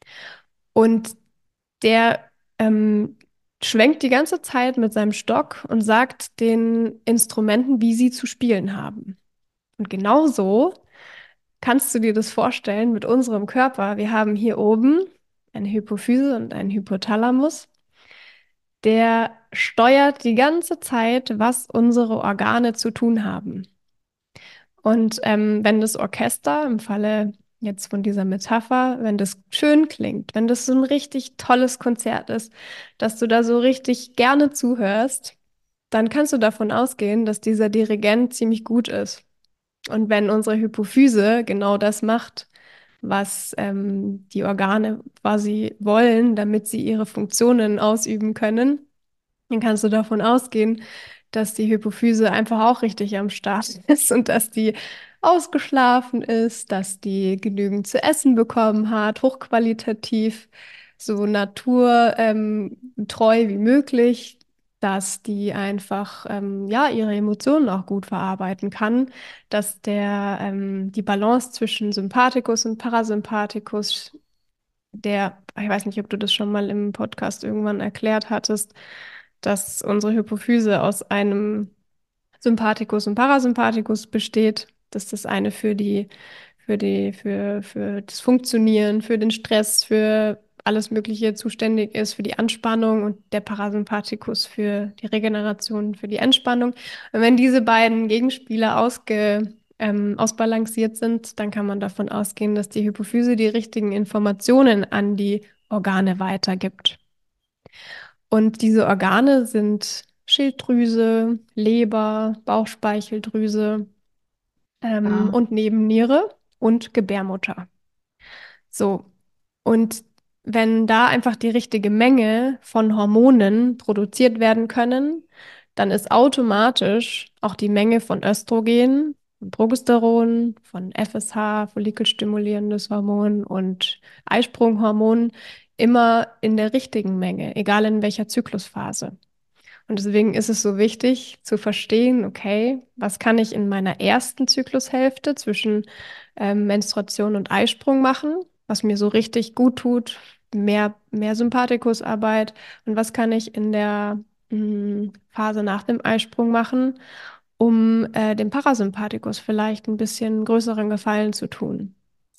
Und der ähm, schwenkt die ganze Zeit mit seinem Stock und sagt den Instrumenten, wie sie zu spielen haben. Und genauso kannst du dir das vorstellen mit unserem Körper. Wir haben hier oben eine Hypophyse und einen Hypothalamus. Der steuert die ganze Zeit, was unsere Organe zu tun haben. Und ähm, wenn das Orchester, im Falle jetzt von dieser Metapher, wenn das schön klingt, wenn das so ein richtig tolles Konzert ist, dass du da so richtig gerne zuhörst, dann kannst du davon ausgehen, dass dieser Dirigent ziemlich gut ist. Und wenn unsere Hypophyse genau das macht, was ähm, die Organe quasi wollen, damit sie ihre Funktionen ausüben können, dann kannst du davon ausgehen, dass die Hypophyse einfach auch richtig am Start ist und dass die ausgeschlafen ist, dass die genügend zu essen bekommen hat, hochqualitativ, so naturtreu ähm, treu wie möglich, dass die einfach ähm, ja ihre Emotionen auch gut verarbeiten kann, dass der ähm, die Balance zwischen Sympathikus und Parasympathikus, der, ich weiß nicht, ob du das schon mal im Podcast irgendwann erklärt hattest, dass unsere Hypophyse aus einem Sympathikus und Parasympathikus besteht, dass das eine für die, für die, für, für das Funktionieren, für den Stress, für alles Mögliche zuständig ist, für die Anspannung und der Parasympathikus für die Regeneration, für die Entspannung. Und wenn diese beiden Gegenspieler ausge, ähm, ausbalanciert sind, dann kann man davon ausgehen, dass die Hypophyse die richtigen Informationen an die Organe weitergibt. Und diese Organe sind Schilddrüse, Leber, Bauchspeicheldrüse, ähm, Ja. und Nebenniere und Gebärmutter. So. Und wenn da einfach die richtige Menge von Hormonen produziert werden können, dann ist automatisch auch die Menge von Östrogen, von Progesteron, von F S H, follikelstimulierendes Hormon und Eisprunghormon immer in der richtigen Menge, egal in welcher Zyklusphase. Und deswegen ist es so wichtig zu verstehen, okay, was kann ich in meiner ersten Zyklushälfte zwischen ähm, Menstruation und Eisprung machen, was mir so richtig gut tut, mehr, mehr Sympathikusarbeit und was kann ich in der mh, Phase nach dem Eisprung machen, um äh, dem Parasympathikus vielleicht ein bisschen größeren Gefallen zu tun.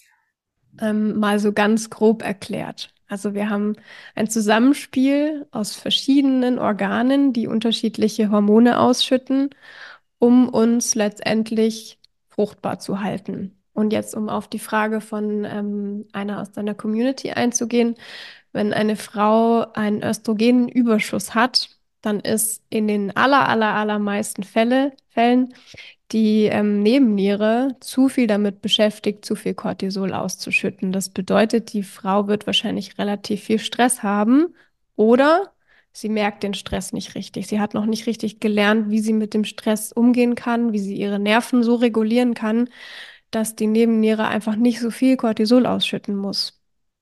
Ähm, mal so ganz grob erklärt. Also wir haben ein Zusammenspiel aus verschiedenen Organen, die unterschiedliche Hormone ausschütten, um uns letztendlich fruchtbar zu halten. Und jetzt, um auf die Frage von ähm, einer aus deiner Community einzugehen, wenn eine Frau einen Östrogenüberschuss hat, dann ist in den aller, aller, allermeisten Fälle, Fällen die ähm, Nebenniere zu viel damit beschäftigt, zu viel Cortisol auszuschütten. Das bedeutet, die Frau wird wahrscheinlich relativ viel Stress haben oder sie merkt den Stress nicht richtig. Sie hat noch nicht richtig gelernt, wie sie mit dem Stress umgehen kann, wie sie ihre Nerven so regulieren kann, dass die Nebenniere einfach nicht so viel Cortisol ausschütten muss.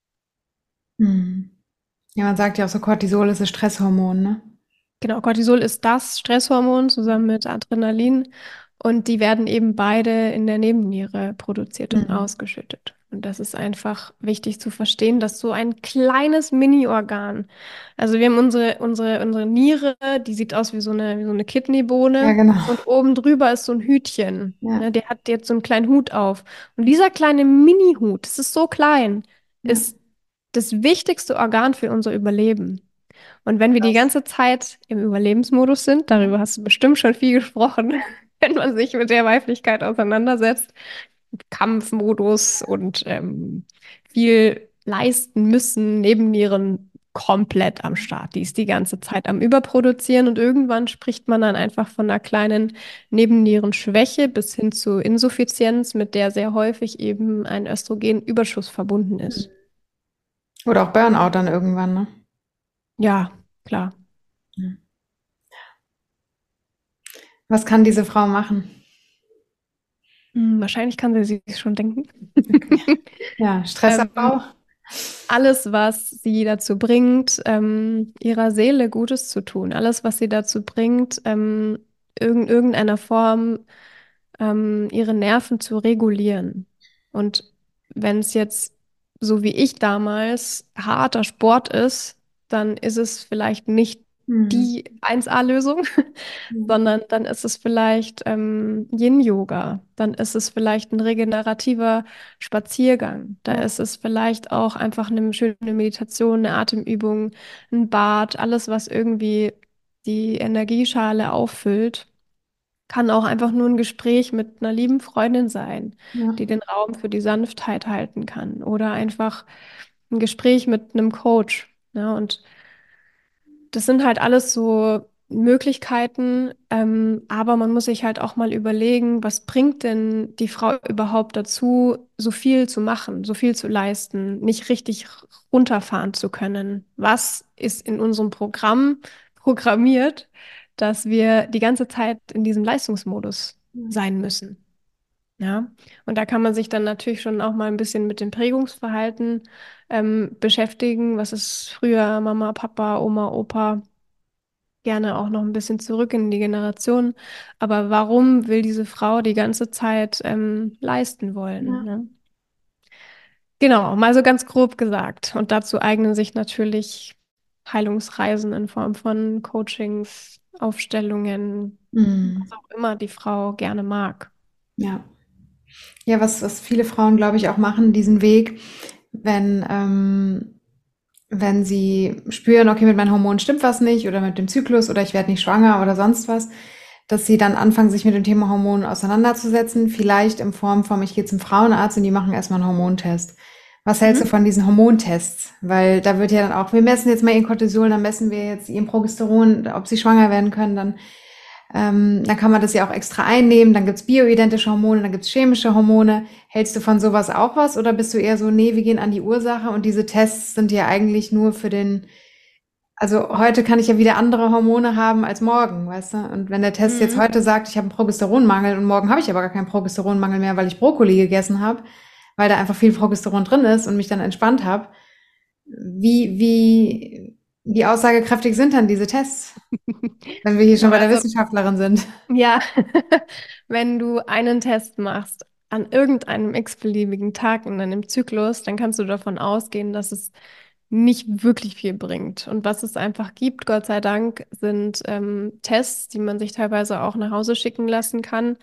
Hm. Ja, man sagt ja auch so, Cortisol ist das Stresshormon, ne? Genau, Cortisol ist das Stresshormon zusammen mit Adrenalin und die werden eben beide in der Nebenniere produziert und Hm. ausgeschüttet. Und das ist einfach wichtig zu verstehen, dass so ein kleines Mini-Organ, also wir haben unsere, unsere, unsere Niere, die sieht aus wie so eine, wie so eine Ja, Kidneybohne genau. und oben drüber ist so ein Hütchen. Ja, Ne, der hat jetzt so einen kleinen Hut auf. Und dieser kleine Mini-Hut, das ist so klein, ja, ist das wichtigste Organ für unser Überleben. Und wenn wir die krass. ganze Zeit im Überlebensmodus sind, darüber hast du bestimmt schon viel gesprochen, wenn man sich mit der Weiblichkeit auseinandersetzt, Kampfmodus und ähm, viel leisten müssen, Nebennieren komplett am Start. Die ist die ganze Zeit am Überproduzieren und irgendwann spricht man dann einfach von einer kleinen Nebennierenschwäche bis hin zu Insuffizienz, mit der sehr häufig eben ein Östrogenüberschuss verbunden ist. Oder auch Burnout dann irgendwann, ne? Ja, klar. Ja. Was kann diese Frau machen? Hm, wahrscheinlich kann sie sich schon denken. Okay. Ja, Ähm, Stressabbau. alles, was sie dazu bringt, ähm, ihrer Seele Gutes zu tun, alles, was sie dazu bringt, ähm, in irgendeiner Form ähm, ihre Nerven zu regulieren. Und wenn es jetzt, so wie ich damals, harter Sport ist, dann ist es vielleicht nicht Hm. die eins A-Lösung, sondern dann ist es vielleicht ähm, Yin-Yoga, dann ist es vielleicht ein regenerativer Spaziergang, da Ja, ist es vielleicht auch einfach eine schöne Meditation, eine Atemübung, ein Bad, alles, was irgendwie die Energieschale auffüllt. Kann auch einfach nur ein Gespräch mit einer lieben Freundin sein, ja, die den Raum für die Sanftheit halten kann. Oder einfach ein Gespräch mit einem Coach. Ja, und das sind halt alles so Möglichkeiten, ähm, aber man muss sich halt auch mal überlegen, was bringt denn die Frau überhaupt dazu, so viel zu machen, so viel zu leisten, nicht richtig runterfahren zu können? Was ist in unserem Programm programmiert, dass wir die ganze Zeit in diesem Leistungsmodus sein müssen? Ja, und da kann man sich dann natürlich schon auch mal ein bisschen mit dem Prägungsverhalten ähm, beschäftigen. Was ist früher Mama, Papa, Oma, Opa? Gerne auch noch ein bisschen zurück in die Generation. Aber warum will diese Frau die ganze Zeit ähm, leisten wollen? ja. Ne? Genau, mal so ganz grob gesagt. Und dazu eignen sich natürlich Heilungsreisen in Form von Coachings, Aufstellungen, Hm. was auch immer die Frau gerne mag. Ja. Ja, was, was viele Frauen, glaube ich, auch machen, diesen Weg, wenn, ähm, wenn sie spüren, okay, mit meinen Hormonen stimmt was nicht oder mit dem Zyklus oder ich werde nicht schwanger oder sonst was, dass sie dann anfangen, sich mit dem Thema Hormonen auseinanderzusetzen, vielleicht in Form von, ich gehe zum Frauenarzt und die machen erstmal einen Hormontest. Was hältst du Mhm. von diesen Hormontests? Weil da wird ja dann auch, wir messen jetzt mal ihr Cortisol, dann messen wir jetzt ihr Progesteron, ob sie schwanger werden können, dann ähm, dann kann man das ja auch extra einnehmen. Dann gibt's bioidentische Hormone, dann gibt's chemische Hormone. Hältst du von sowas auch was? Oder bist du eher so, nee, wir gehen an die Ursache und diese Tests sind ja eigentlich nur für den, also heute kann ich ja wieder andere Hormone haben als morgen, weißt du? Und wenn der Test jetzt Mhm. heute sagt, ich habe einen Progesteronmangel und morgen habe ich aber gar keinen Progesteronmangel mehr, weil ich Brokkoli gegessen habe, weil da einfach viel Progesteron drin ist und mich dann entspannt habe, wie, wie, wie aussagekräftig sind dann diese Tests, wenn wir hier Genau, schon bei der also Wissenschaftlerin sind? ja, wenn du einen Test machst an irgendeinem x-beliebigen Tag in deinem Zyklus, dann kannst du davon ausgehen, dass es nicht wirklich viel bringt. Und was es einfach gibt, Gott sei Dank, sind ähm, Tests, die man sich teilweise auch nach Hause schicken lassen kann.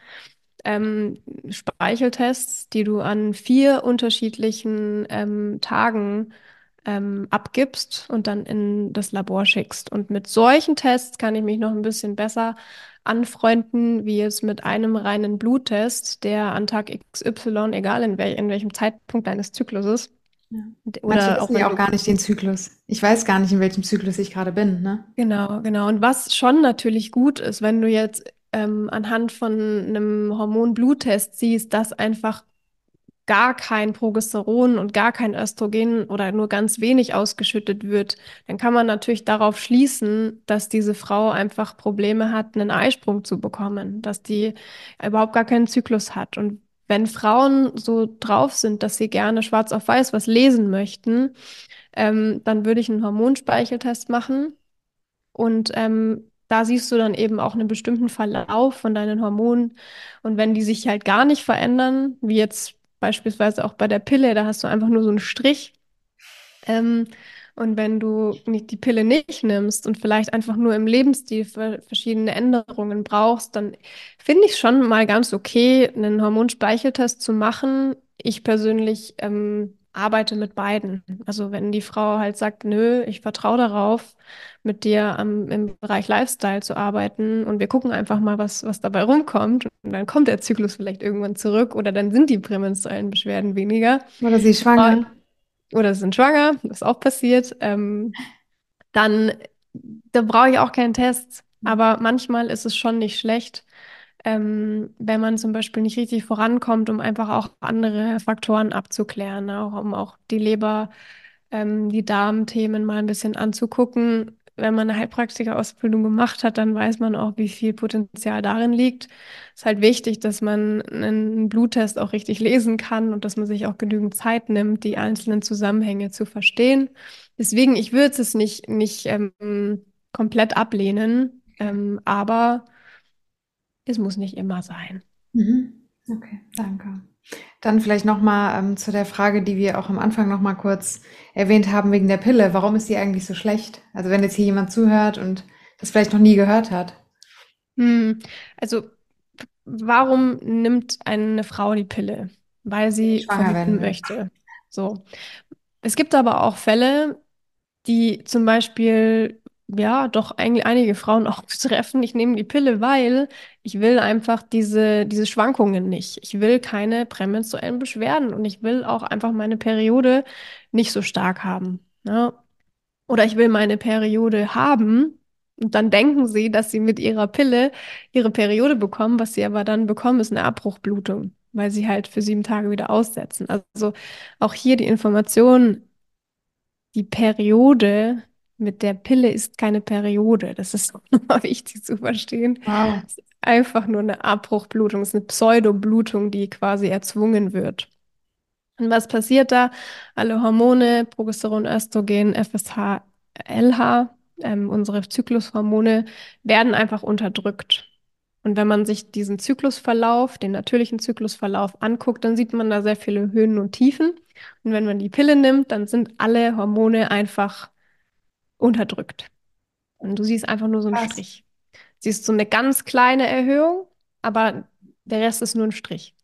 Ähm, Speicheltests, die du an vier unterschiedlichen ähm, Tagen ähm, abgibst und dann in das Labor schickst. Und mit solchen Tests kann ich mich noch ein bisschen besser anfreunden, wie es mit einem reinen Bluttest, der an Tag X Y, egal in, wel in welchem Zeitpunkt deines Zykluses, Ja. Manche oder auch wissen ja wenn auch du gar nicht den Zyklus. Ich weiß gar nicht, in welchem Zyklus ich gerade bin, ne? genau, genau. Und was schon natürlich gut ist, wenn du jetzt ähm, anhand von einem Hormon-Bluttest siehst, dass einfach gar kein Progesteron und gar kein Östrogen oder nur ganz wenig ausgeschüttet wird, dann kann man natürlich darauf schließen, dass diese Frau einfach Probleme hat, einen Eisprung zu bekommen, dass die überhaupt gar keinen Zyklus hat. Und wenn Frauen so drauf sind, dass sie gerne schwarz auf weiß was lesen möchten, ähm, dann würde ich einen Hormonspeicheltest machen und ähm, da siehst du dann eben auch einen bestimmten Verlauf von deinen Hormonen. Und wenn die sich halt gar nicht verändern, wie jetzt beispielsweise auch bei der Pille, da hast du einfach nur so einen Strich. Ähm, und wenn du nicht die Pille nicht nimmst und vielleicht einfach nur im Lebensstil ver- verschiedene Änderungen brauchst, dann finde ich schon mal ganz okay, einen Hormonspeicheltest zu machen. Ich persönlich ähm, arbeite mit beiden. Also wenn die Frau halt sagt, nö, ich vertraue darauf, mit dir am, im Bereich Lifestyle zu arbeiten und wir gucken einfach mal, was, was dabei rumkommt. Und dann kommt der Zyklus vielleicht irgendwann zurück oder dann sind die prämenstruellen Beschwerden weniger. Oder sie ist schwanger. Oder sind schwanger, das ist auch passiert, ähm, dann da brauche ich auch keinen Test. Aber manchmal ist es schon nicht schlecht, ähm, wenn man zum Beispiel nicht richtig vorankommt, um einfach auch andere Faktoren abzuklären, auch um auch die Leber, ähm, die Darmthemen mal ein bisschen anzugucken. wenn man eine Heilpraktikerausbildung gemacht hat, dann weiß man auch, wie viel Potenzial darin liegt. Es ist halt wichtig, dass man einen Bluttest auch richtig lesen kann und dass man sich auch genügend Zeit nimmt, die einzelnen Zusammenhänge zu verstehen. Deswegen, ich würde es nicht, nicht ähm, komplett ablehnen, ähm, aber es muss nicht immer sein. Mhm. Okay, danke. Dann vielleicht nochmal ähm, zu der Frage, die wir auch am Anfang nochmal kurz erwähnt haben wegen der Pille. Warum ist die eigentlich so schlecht? Also wenn jetzt hier jemand zuhört und das vielleicht noch nie gehört hat. Hm, also, warum nimmt eine Frau die Pille? Weil Wenn ich sie schwanger werden verhüten will. möchte. So. Es gibt aber auch Fälle, die zum Beispiel, ja, doch eigentlich einige Frauen auch betreffen. Ich nehme die Pille, weil ich will einfach diese, diese Schwankungen nicht. Ich will keine prämenstruellen Beschwerden und ich will auch einfach meine Periode nicht so stark haben. Ne? Oder ich will meine Periode haben und dann denken sie, dass sie mit ihrer Pille ihre Periode bekommen. Was sie aber dann bekommen, ist eine Abbruchblutung, weil sie halt für sieben Tage wieder aussetzen. Also auch hier die Information, die Periode mit der Pille ist keine Periode. Das ist nochmal wichtig zu verstehen. Wow. Es ist einfach nur eine Abbruchblutung, es ist eine Pseudoblutung, die quasi erzwungen wird. Und was passiert da? Alle Hormone, Progesteron, Östrogen, F S H, L H, ähm, unsere Zyklushormone, werden einfach unterdrückt. Und wenn man sich diesen Zyklusverlauf, den natürlichen Zyklusverlauf anguckt, dann sieht man da sehr viele Höhen und Tiefen. Und wenn man die Pille nimmt, dann sind alle Hormone einfach unterdrückt. Und du siehst einfach nur so einen Krass. Strich. Siehst so eine ganz kleine Erhöhung, aber der Rest ist nur ein Strich.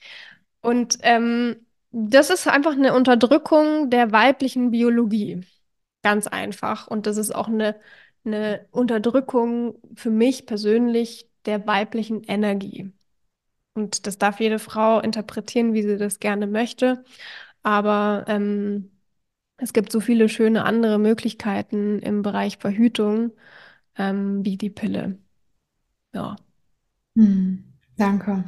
Und ähm, das ist einfach eine Unterdrückung der weiblichen Biologie. Ganz einfach. Und das ist auch eine, eine Unterdrückung für mich persönlich der weiblichen Energie. Und das darf jede Frau interpretieren, wie sie das gerne möchte. Aber ähm, es gibt so viele schöne andere Möglichkeiten im Bereich Verhütung, ähm, wie die Pille. Ja. Hm. Danke.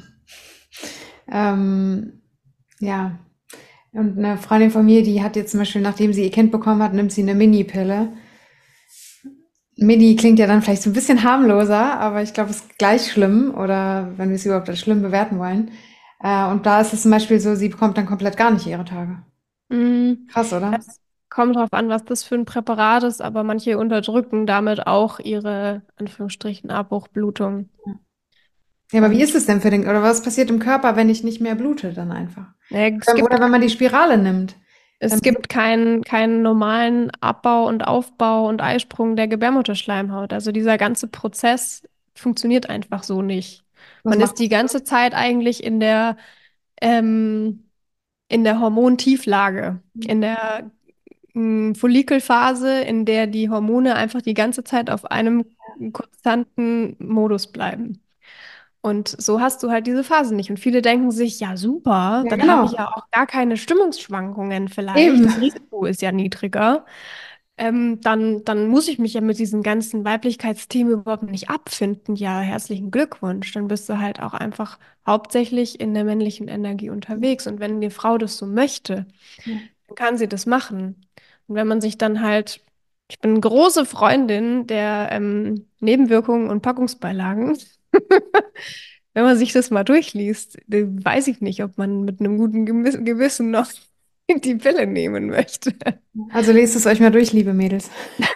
Ähm, ja. Und eine Freundin von mir, die hat jetzt zum Beispiel, nachdem sie ihr Kind bekommen hat, nimmt sie eine Mini-Pille. Mini klingt ja dann vielleicht so ein bisschen harmloser, aber ich glaube, es ist gleich schlimm oder wenn wir es überhaupt als schlimm bewerten wollen. Äh, und da ist es zum Beispiel so, sie bekommt dann komplett gar nicht ihre Tage. Mm, Krass, oder? Es kommt darauf an, was das für ein Präparat ist, aber manche unterdrücken damit auch ihre, Anführungsstrichen, Abbruchblutung. Ja, aber wie ist Und es denn für den, oder was passiert im Körper, wenn ich nicht mehr blute dann einfach? äh, es Ähm, Oder gibt, wenn man die Spirale nimmt, dann es gibt keinen, keinen normalen Abbau und Aufbau und Eisprung der Gebärmutterschleimhaut. Also dieser ganze Prozess funktioniert einfach so nicht. was Man macht ist die ganze Zeit eigentlich in der, ähm, in der Hormontieflage, in der mh, Follikelphase, in der die Hormone einfach die ganze Zeit auf einem konstanten Modus bleiben. Und so hast du halt diese Phase nicht. Und viele denken sich, ja, super, ja, dann habe ich genau. ja auch gar keine Stimmungsschwankungen vielleicht. Eben. Das Risiko ist ja niedriger. Ähm, dann, dann muss ich mich ja mit diesem ganzen Weiblichkeitsthema überhaupt nicht abfinden. Ja, herzlichen Glückwunsch. Dann bist du halt auch einfach hauptsächlich in der männlichen Energie unterwegs. Und wenn die Frau das so möchte, Ja. dann kann sie das machen. Und wenn man sich dann halt, ich bin eine große Freundin der ähm, Nebenwirkungen und Packungsbeilagen. Wenn man sich das mal durchliest, dann weiß ich nicht, ob man mit einem guten Gewiss- Gewissen noch die Pille nehmen möchte. Also lest es euch mal durch, liebe Mädels.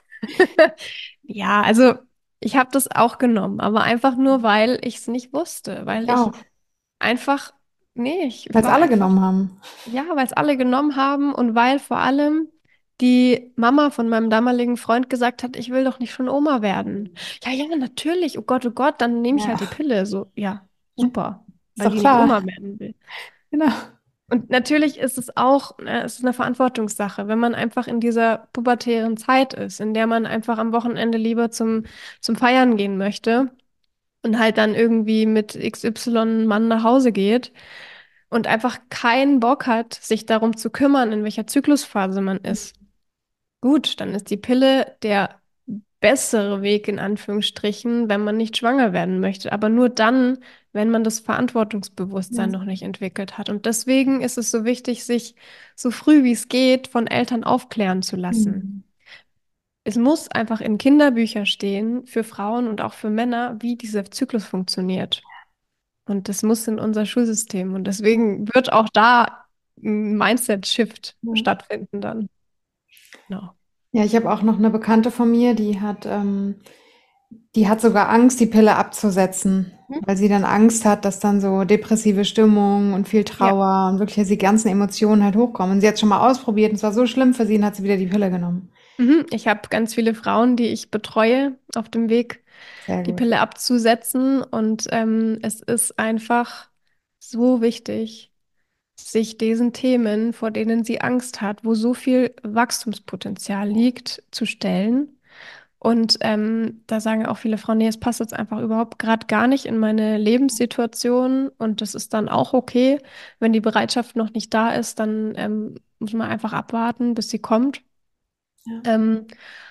Ja, also ich habe das auch genommen, aber einfach nur, weil ich es nicht wusste, weil Ich ich auch. einfach, nee, ich Weil es war alle einfach, genommen haben. ja, weil es alle genommen haben und weil vor allem die Mama von meinem damaligen Freund gesagt hat, ich will doch nicht schon Oma werden. Ja, ja, natürlich. Oh Gott, oh Gott, dann nehme ich halt die Ja, Pille. So, ja, super, ist weil doch die nicht klar. Oma werden will. Genau. Und natürlich ist es auch, äh, es ist eine Verantwortungssache, wenn man einfach in dieser pubertären Zeit ist, in der man einfach am Wochenende lieber zum, zum Feiern gehen möchte und halt dann irgendwie mit X Y Mann nach Hause geht und einfach keinen Bock hat, sich darum zu kümmern, in welcher Zyklusphase man ist. Gut, dann ist die Pille der bessere Weg in Anführungsstrichen, wenn man nicht schwanger werden möchte. Aber nur dann, wenn man das Ja. Verantwortungsbewusstsein noch nicht entwickelt hat. Und deswegen ist es so wichtig, sich so früh wie es geht von Eltern aufklären zu lassen. Mhm. Es muss einfach in Kinderbüchern stehen für Frauen und auch für Männer, wie dieser Zyklus funktioniert. Und das muss in unser Schulsystem. Und deswegen wird auch da ein Mindset-Shift Ja. stattfinden dann. Genau. Ja, ich habe auch noch eine Bekannte von mir, die hat, ähm, die hat sogar Angst, die Pille abzusetzen, Mhm. weil sie dann Angst hat, dass dann so depressive Stimmung und viel Ja. Trauer und wirklich die ganzen Emotionen halt hochkommen. Und sie hat schon mal ausprobiert und es war so schlimm für sie und hat sie wieder die Pille genommen. Mhm. Ich habe ganz viele Frauen, die ich betreue auf dem Weg, Sehr die gut. Pille abzusetzen. Und ähm, es ist einfach so wichtig, sich diesen Themen, vor denen sie Angst hat, wo so viel Wachstumspotenzial liegt, zu stellen. Und ähm, da sagen auch viele Frauen, nee, es passt jetzt einfach überhaupt gerade gar nicht in meine Lebenssituation. Und das ist dann auch okay. Wenn die Bereitschaft noch nicht da ist, dann ähm, muss man einfach abwarten, bis sie kommt. Ja. Ähm,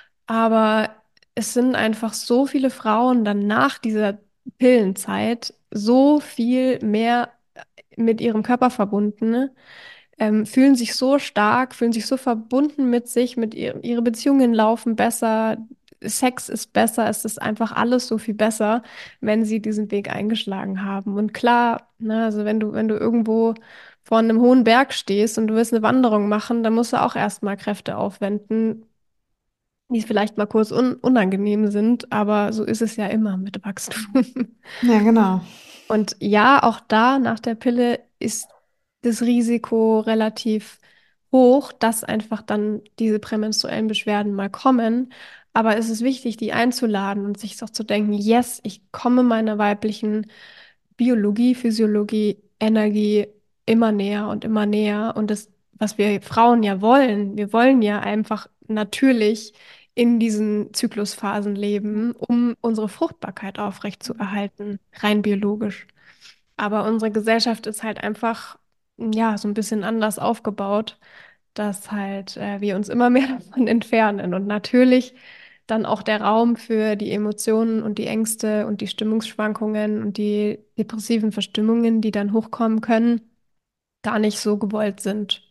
aber es sind einfach so viele Frauen dann nach dieser Pillenzeit so viel mehr mit ihrem Körper verbunden, ne? Ähm, fühlen sich so stark, fühlen sich so verbunden mit sich, mit ihr, ihre Beziehungen laufen besser, Sex ist besser, es ist einfach alles so viel besser, wenn sie diesen Weg eingeschlagen haben. Und klar, ne, also wenn du, wenn du irgendwo vor einem hohen Berg stehst und du willst eine Wanderung machen, dann musst du auch erstmal Kräfte aufwenden, die vielleicht mal kurz un unangenehm sind, aber so ist es ja immer mit Wachstum. Ja, genau. Und ja, auch da nach der Pille ist das Risiko relativ hoch, dass einfach dann diese prämenstruellen Beschwerden mal kommen. Aber es ist wichtig, die einzuladen und sich auch zu denken, yes, ich komme meiner weiblichen Biologie, Physiologie, Energie immer näher und immer näher. Und das, was wir Frauen ja wollen, wir wollen ja einfach natürlich in diesen Zyklusphasen leben, um unsere Fruchtbarkeit aufrechtzuerhalten, rein biologisch. Aber unsere Gesellschaft ist halt einfach, ja, so ein bisschen anders aufgebaut, dass halt äh, wir uns immer mehr davon entfernen. Und natürlich dann auch der Raum für die Emotionen und die Ängste und die Stimmungsschwankungen und die depressiven Verstimmungen, die dann hochkommen können, gar nicht so gewollt sind.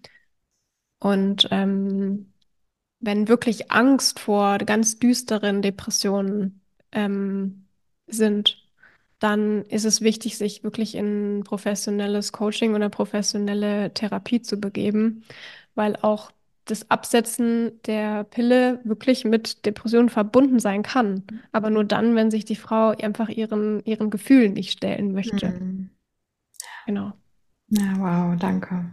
Und ähm, wenn wirklich Angst vor ganz düsteren Depressionen ähm, sind, dann ist es wichtig, sich wirklich in professionelles Coaching oder professionelle Therapie zu begeben, weil auch das Absetzen der Pille wirklich mit Depressionen verbunden sein kann. Aber nur dann, wenn sich die Frau einfach ihren, ihren Gefühlen nicht stellen möchte. Hm. Genau. Ja, wow, danke.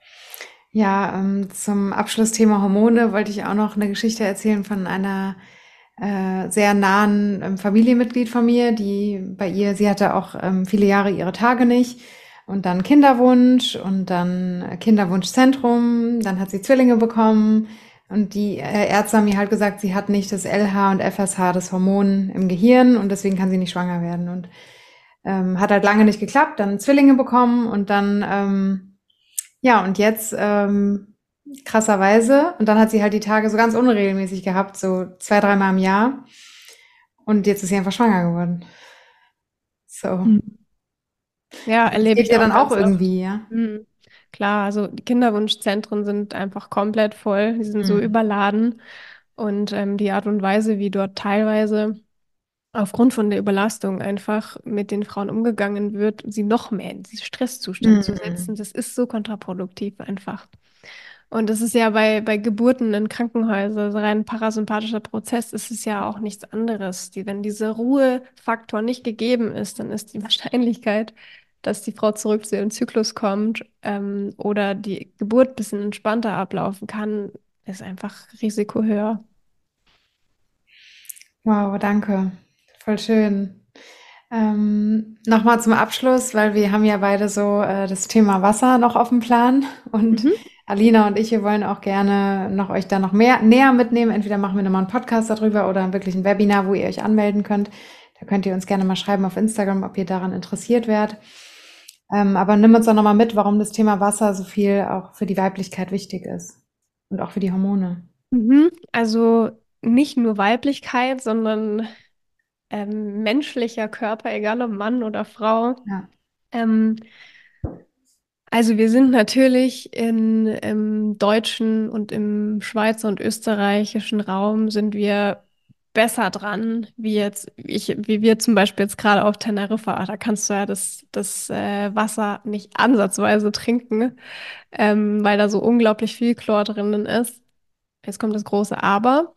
Ja, ähm, zum Abschlussthema Hormone wollte ich auch noch eine Geschichte erzählen von einer äh, sehr nahen ähm, Familienmitglied von mir, die bei ihr, sie hatte auch ähm, viele Jahre ihre Tage nicht und dann Kinderwunsch und dann äh, Kinderwunschzentrum, dann hat sie Zwillinge bekommen und die äh, Ärzte haben mir halt gesagt, sie hat nicht das L H und F S H, das Hormon im Gehirn und deswegen kann sie nicht schwanger werden und ähm, hat halt lange nicht geklappt, dann Zwillinge bekommen und dann ähm, ja, und jetzt ähm, krasserweise, und dann hat sie halt die Tage so ganz unregelmäßig gehabt, so zwei, dreimal im Jahr. Und jetzt ist sie einfach schwanger geworden. So. Hm. Ja, Das erlebe geht ich ja auch dann auch ganz oft. irgendwie, ja. Hm. Klar, also die Kinderwunschzentren sind einfach komplett voll, die sind so Hm. überladen und ähm, die Art und Weise, wie dort teilweise aufgrund von der Überlastung einfach mit den Frauen umgegangen wird, sie noch mehr in diesen Stresszustand zu setzen, Hm. das ist so kontraproduktiv einfach. Und das ist ja bei, bei Geburten in Krankenhäusern, so rein parasympathischer Prozess, ist es ja auch nichts anderes. Die, wenn dieser Ruhefaktor nicht gegeben ist, dann ist die Wahrscheinlichkeit, dass die Frau zurück zu ihrem Zyklus kommt, ähm, oder die Geburt ein bisschen entspannter ablaufen kann, ist einfach Risiko höher. Wow, danke. Voll schön. Ähm, nochmal zum Abschluss, weil wir haben ja beide so äh, das Thema Wasser noch auf dem Plan und Mhm. Alina und ich, wir wollen auch gerne noch euch da noch mehr näher mitnehmen. Entweder machen wir nochmal einen Podcast darüber oder wirklich ein Webinar, wo ihr euch anmelden könnt. Da könnt ihr uns gerne mal schreiben auf Instagram, ob ihr daran interessiert wärt. Ähm, aber nimm uns doch nochmal mit, warum das Thema Wasser so viel auch für die Weiblichkeit wichtig ist und auch für die Hormone. Mhm. Also nicht nur Weiblichkeit, sondern ähm, menschlicher Körper, egal ob Mann oder Frau, Ja. ähm, Also wir sind natürlich in, im deutschen und im Schweizer und österreichischen Raum sind wir besser dran, wie jetzt, ich, wie wir zum Beispiel jetzt gerade auf Teneriffa. Da kannst du ja das, das äh, Wasser nicht ansatzweise trinken, ähm, weil da so unglaublich viel Chlor drinnen ist. Jetzt kommt das große Aber.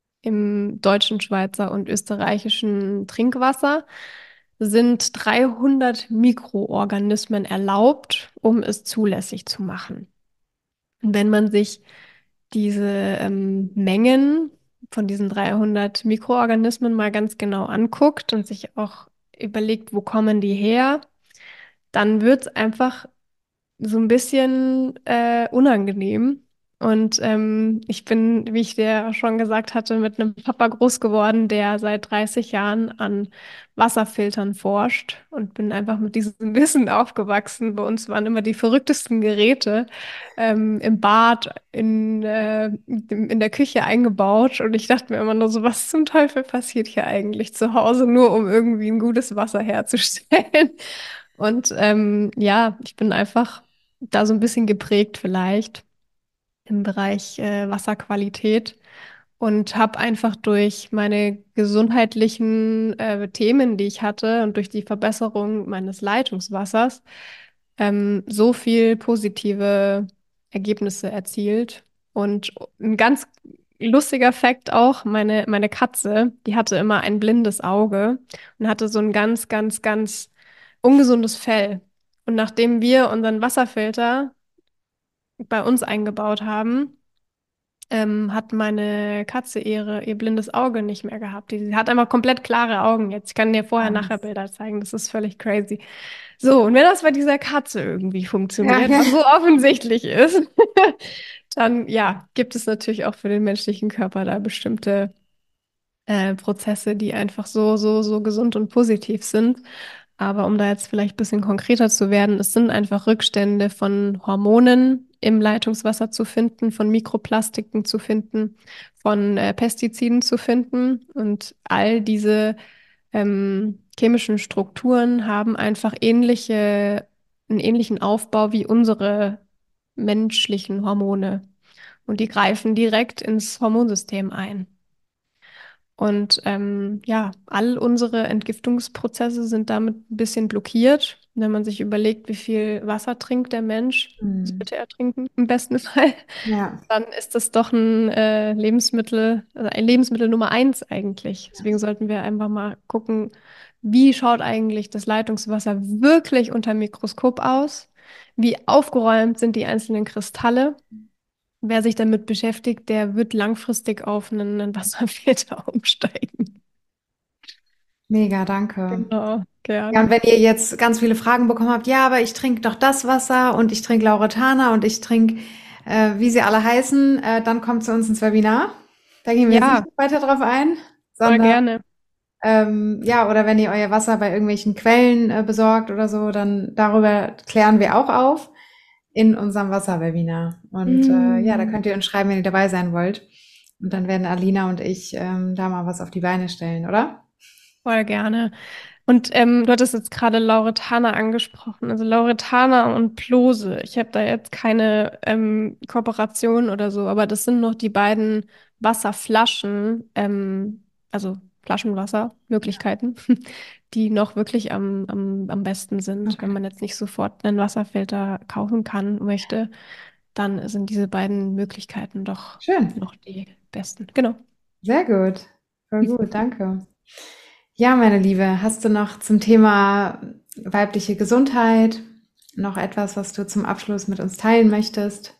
Im deutschen, Schweizer und österreichischen Trinkwasser sind dreihundert Mikroorganismen erlaubt, um es zulässig zu machen. Und wenn man sich diese ähm, Mengen von diesen dreihundert Mikroorganismen mal ganz genau anguckt und sich auch überlegt, wo kommen die her, dann wird es einfach so ein bisschen äh, unangenehm. Und ähm, ich bin, wie ich dir schon gesagt hatte, mit einem Papa groß geworden, der seit dreißig Jahren an Wasserfiltern forscht und bin einfach mit diesem Wissen aufgewachsen. Bei uns waren immer die verrücktesten Geräte ähm, im Bad, in, äh, in der Küche eingebaut. Und ich dachte mir immer nur so, was zum Teufel passiert hier eigentlich zu Hause, nur um irgendwie ein gutes Wasser herzustellen. Und ähm, ja, ich bin einfach da so ein bisschen geprägt vielleicht im Bereich äh, Wasserqualität und habe einfach durch meine gesundheitlichen äh, Themen, die ich hatte und durch die Verbesserung meines Leitungswassers ähm, so viel positive Ergebnisse erzielt. Und ein ganz lustiger Fakt auch, meine, meine Katze, die hatte immer ein blindes Auge und hatte so ein ganz, ganz, ganz ungesundes Fell. Und nachdem wir unseren Wasserfilter bei uns eingebaut haben, ähm, hat meine Katze ihre, ihr blindes Auge nicht mehr gehabt. Die, sie hat einfach komplett klare Augen jetzt. Ich kann dir vorher-nachher Nice. Bilder zeigen. Das ist völlig crazy. So, und wenn das bei dieser Katze irgendwie Ja, funktioniert, ja. was so offensichtlich ist, dann ja, gibt es natürlich auch für den menschlichen Körper da bestimmte äh, Prozesse, die einfach so, so, so gesund und positiv sind. Aber um da jetzt vielleicht ein bisschen konkreter zu werden, es sind einfach Rückstände von Hormonen im Leitungswasser zu finden, von Mikroplastiken zu finden, von äh, Pestiziden zu finden. Und all diese ähm, chemischen Strukturen haben einfach ähnliche, einen ähnlichen Aufbau wie unsere menschlichen Hormone. Und die greifen direkt ins Hormonsystem ein. Und ähm, ja, all unsere Entgiftungsprozesse sind damit ein bisschen blockiert. Wenn man sich überlegt, wie viel Wasser trinkt der Mensch, Hm. sollte er trinken, im besten Fall, Ja. dann ist das doch ein äh, Lebensmittel, also ein Lebensmittel Nummer eins eigentlich. Deswegen sollten wir einfach mal gucken, wie schaut eigentlich das Leitungswasser wirklich unter dem Mikroskop aus? Wie aufgeräumt sind die einzelnen Kristalle? Wer sich damit beschäftigt, der wird langfristig auf einen, einen Wasserfilter umsteigen. Mega, danke. Genau, Ja, und gerne. wenn ihr jetzt ganz viele Fragen bekommen habt, ja, aber ich trinke doch das Wasser und ich trinke Lauretana und ich trinke, äh, wie sie alle heißen, äh, dann kommt zu uns ins Webinar. Da gehen wir jetzt nicht Ja, weiter drauf ein, voll sondern gerne. ähm, ja, oder wenn ihr euer Wasser bei irgendwelchen Quellen äh, besorgt oder so, dann darüber klären wir auch auf in unserem Wasserwebinar. Und äh, ja, da Mm, könnt ihr uns schreiben, wenn ihr dabei sein wollt. Und dann werden Alina und ich ähm, da mal was auf die Beine stellen, oder? voll gerne. Und ähm, du hattest jetzt gerade Lauretana angesprochen. Also Lauretana und Plose. Ich habe da jetzt keine ähm, Kooperation oder so, aber das sind noch die beiden Wasserflaschen, ähm, also Flaschenwassermöglichkeiten, die noch wirklich am, am, am besten sind. Wenn Okay. man jetzt nicht sofort einen Wasserfilter kaufen kann, möchte, dann sind diese beiden Möglichkeiten doch Schön. noch die besten. Genau. Sehr gut. Voll gut, danke. Ja, meine Liebe, hast du noch zum Thema weibliche Gesundheit noch etwas, was du zum Abschluss mit uns teilen möchtest?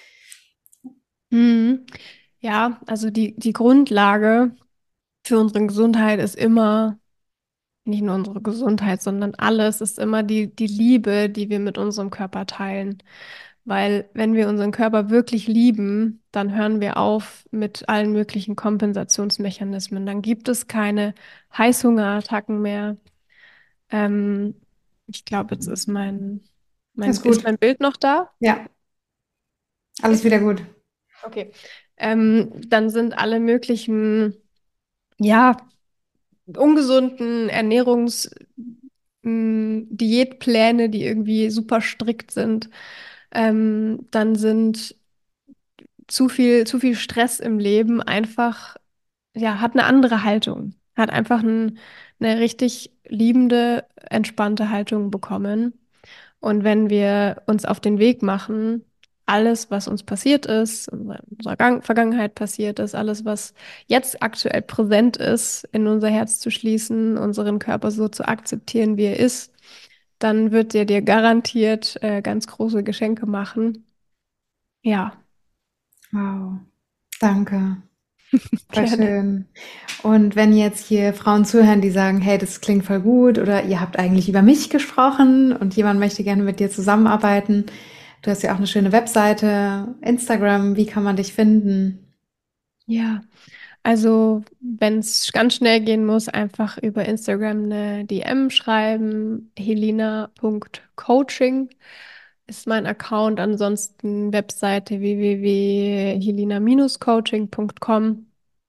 Mhm. Ja, also die, die Grundlage für unsere Gesundheit ist immer, nicht nur unsere Gesundheit, sondern alles ist immer die, die Liebe, die wir mit unserem Körper teilen. Weil wenn wir unseren Körper wirklich lieben, dann hören wir auf mit allen möglichen Kompensationsmechanismen. Dann gibt es keine Heißhungerattacken mehr. Ähm, Ich glaube, jetzt ist mein, mein, Ist ist gut. mein Bild noch da? Ja, alles Okay. wieder gut. Okay. Ähm, dann sind alle möglichen, ja, ungesunden Ernährungsweisen mh, Diätpläne, die irgendwie super strikt sind. Ähm, dann sind zu viel, zu viel Stress im Leben einfach, ja, hat eine andere Haltung, hat einfach ein, eine richtig liebende, entspannte Haltung bekommen. Und wenn wir uns auf den Weg machen, alles, was uns passiert ist, in unserer Gang Vergangenheit passiert ist, alles, was jetzt aktuell präsent ist, in unser Herz zu schließen, unseren Körper so zu akzeptieren, wie er ist, dann wird er dir garantiert äh, ganz große Geschenke machen. Ja, Wow, danke. Voll gerne. schön. Und wenn jetzt hier Frauen zuhören, die sagen, hey, das klingt voll gut oder ihr habt eigentlich über mich gesprochen und jemand möchte gerne mit dir zusammenarbeiten. Du hast ja auch eine schöne Webseite, Instagram, wie kann man dich finden? Ja, also wenn es ganz schnell gehen muss, einfach über Instagram eine D M schreiben. helena Punkt coaching ist mein Account. Ansonsten Webseite w w w punkt helena Coaching Punkt com.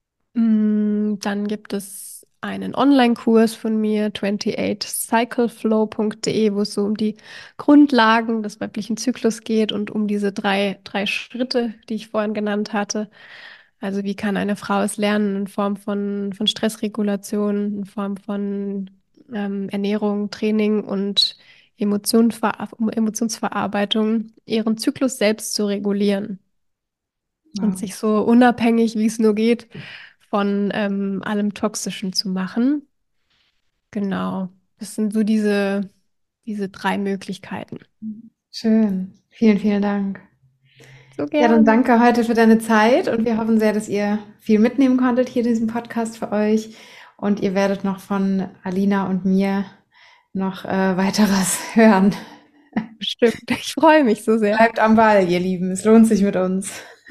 Mm, Dann gibt es einen Online-Kurs von mir, achtundachtzig cycleflow Punkt de, wo es so um die Grundlagen des weiblichen Zyklus geht und um diese drei, drei Schritte, die ich vorhin genannt hatte. Also wie kann eine Frau es lernen in Form von, von Stressregulation, in Form von ähm, Ernährung, Training und Emotionenver um Emotionsverarbeitung, ihren Zyklus selbst zu regulieren und Wow. sich so unabhängig, wie es nur geht, von ähm, allem Toxischen zu machen. Genau, das sind so diese, diese drei Möglichkeiten. Schön. Vielen, vielen Dank. So Ja, dann gerne. danke heute für deine Zeit und wir hoffen sehr, dass ihr viel mitnehmen konntet hier in diesem Podcast für euch und ihr werdet noch von Alina und mir noch äh, weiteres hören. Bestimmt. Ich freue mich so sehr. Bleibt am Ball, ihr Lieben. Es lohnt sich mit uns.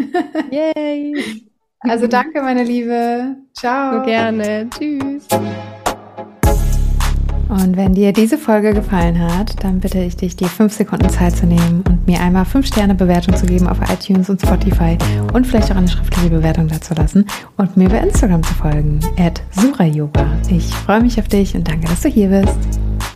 Yay! Also danke, meine Liebe. So Ciao. gerne. Tschüss. Und wenn dir diese Folge gefallen hat, dann bitte ich dich, dir fünf Sekunden Zeit zu nehmen und mir einmal fünf Sterne Bewertung zu geben auf iTunes und Spotify und vielleicht auch eine schriftliche Bewertung dazu lassen und mir bei Instagram zu folgen, at surayoga. Ich freue mich auf dich und danke, dass du hier bist.